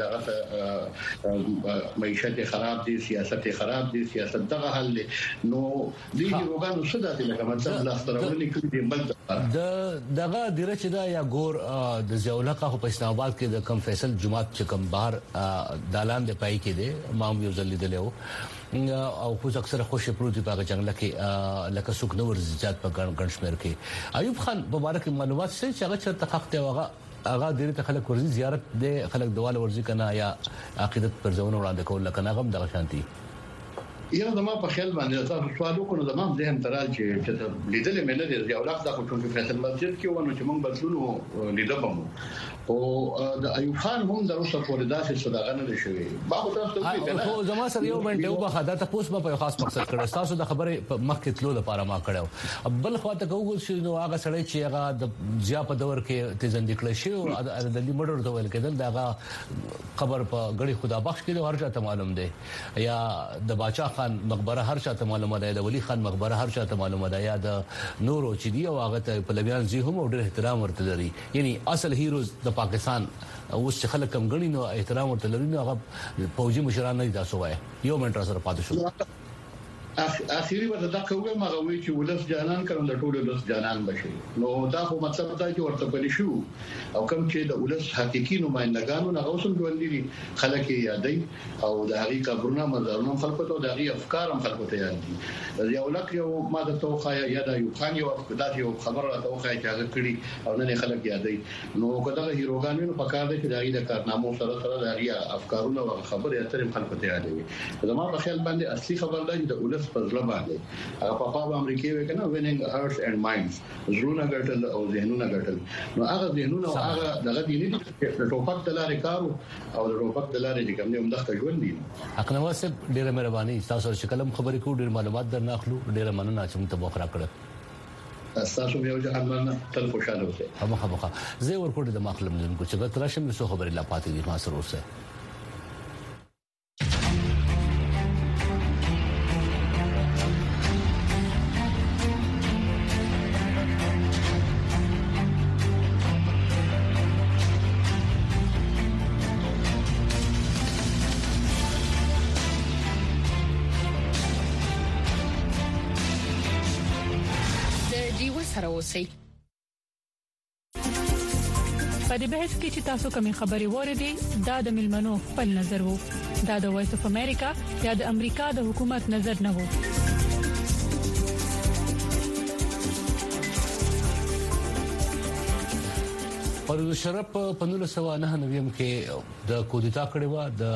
[SPEAKER 9] دغه معیشت خراب دي سیاست خراب دي سیاست دغه حل نو دې هیروګان څه لکه مطلب لاسترولې کړي دي بل
[SPEAKER 2] دغه درچ دا یا ګور د ضیاء الحق په اسلام آباد کې د کم فیصل جمعات چې کم بهر دالان د پای کې دي مام یو ځل لیدلو او خو اکثر خوشی پروت په جنگل کې لکه سوق نور زیات په ګڼ شمیر کې ایوب خان مبارک معلومات چې هغه چرته تخته وغه هغه ډېر ته خلک ورزي زیارت د خلک دواله ورزي کنه یا عقیدت پر ځونه وړاندې کول لکه هغه دغه شانتي
[SPEAKER 9] یره زما په خیال باندې تاسو سوال وکړو زما ذهن ترال چې لیدل مې نه دي ضیاء الحق دا خو چې فیصل مسجد کې ونه چې موږ بلونو لیدبم او د ایوب خان هم دروسه پورې داسې صداقت نه شوی باغ تاسو ته وی
[SPEAKER 2] خو زما سره یو منټه او بخاده تاسو ما په خاص مقصد کړه تاسو د خبره مخکې تلو لپاره ما کړو بل خواته کوو چې نو هغه سړی چې هغه د ضیاء په دور کې تیزندې کړی شو د دې مړور ته ویل کېدل داغه خبر په غړي خدا بخش کې هر چاته معلوم دی یا د باچا خان مقبره هر چاته معلومه ده د ولی خان مقبره هر چاته معلومه ده یا د نورو چې دی او هغه ته په لبیان زی هم ډېر احترام ورته لري یعنی اصل هیروز د پاکستان اوس چې خلک کم غړي نو احترام ورته لري نو هغه فوجي مشران نه تاسو وای یو منټ سره پاتې شو
[SPEAKER 9] اخیری به دا کومه مغوي چې ولس جانان کړم د ټولو ولس جانان بشي نو دا خو مطلب دا چې ورته پلی شو او کوم چې د ولس حقيقي نمائندګانو نه اوسم ژوندې خلک یادې او د هغې قبرونه مزارونه خلکو ته د هغې افکار هم خلکو ته یاد دي ضیاء الحق یو ماده توخه یا د یو خان یو افکار یو خبره توخه چې هغه کړی او نه خلک یادې نو کله هیروګانو په کار دي چې د هغې د کارنامو سره د هغې افکارونه او خبره اترې خلکو ته یادوي زموږ په خیال باندې اصلي خبر ده چې د ولس په ځل باندې هغه په پاو امریکای وکنه ویننګ هارټس اند ماینډز زړونه ګټل او ذهنونه ګټل نو هغه ذهنونه او هغه دغه دیني د ټوپک د لارې کارو او د ټوپک د لارې چې کوم نه مدخ ژوند دي
[SPEAKER 2] حق نواز صاحب ډیره مهرباني تاسو چې کلم خبرې کو ډیر معلومات درناخلو ډیره مننه چې موږ ته وخت راکړه
[SPEAKER 9] تاسو یو ځل مننه تل خوشاله اوسئ
[SPEAKER 2] هغه زه ورکوټ د مخلم نن کو چې ګټ راشم نو خبرې لا پاتې دي ما سره اوسه
[SPEAKER 3] سره اوسئ.
[SPEAKER 10] په دې بحث کې چې تاسو کومې خبرې وریدي دا د ملمنو خپل نظر وو. دا د وایس اف امریکا یا د امریکا د حکومت نظر نه وو.
[SPEAKER 2] پرویز مشرف په 1999 کې د کودتا کړي و د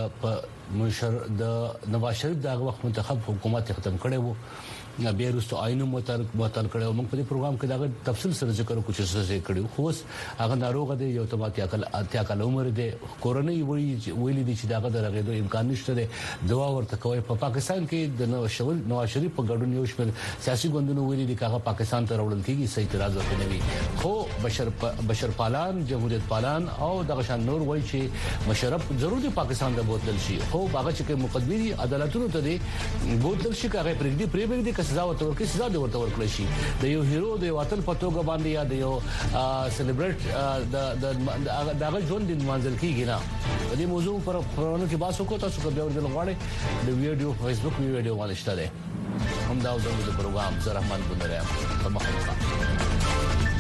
[SPEAKER 2] نواز شریف دغه وخت منتخب حکومت ختم کړي وو. بیا وروسته آئین معطل کړو. موږ په دې پروګرام کې دا تفصیل سره ذکر وکړو چې څه کړو. خو هغه ناروغ دی یو تماتي عقل عمر دی کورونی ویلي دي چې داغه درغېدو امکان نشته دی. دوا ورته کوي. په پاکستان کې د نواز شریف په ګډون یو شمېر سیاسي ګوندونو ویلي دي چې هغه پاکستان ته راوړل کیږي صحیح اعتراض وکړي. خو بشر پالان جمهوریت پالان او دغه شان نور وایي چې مشرف ضروري دی پاکستان ته بوتل شي. خو هغه چې مقدمي عدالتونو ته دی بوتل شي هغه پرېږدي سزا ورته سزا د ورته ورکړي شي. د یو هیرو د وطن په توګه باندې یا د یو سلیبریټ دغه ژوند د منځل کېږي نه. د دې موضوع پر پرونه کې بحث وکړو. تاسو کوم ډول غواړئ د ویډیو فیسبوک ویډیو باندې شته ده. هم دا د پروګرام زه رحمان بندر یم په مخه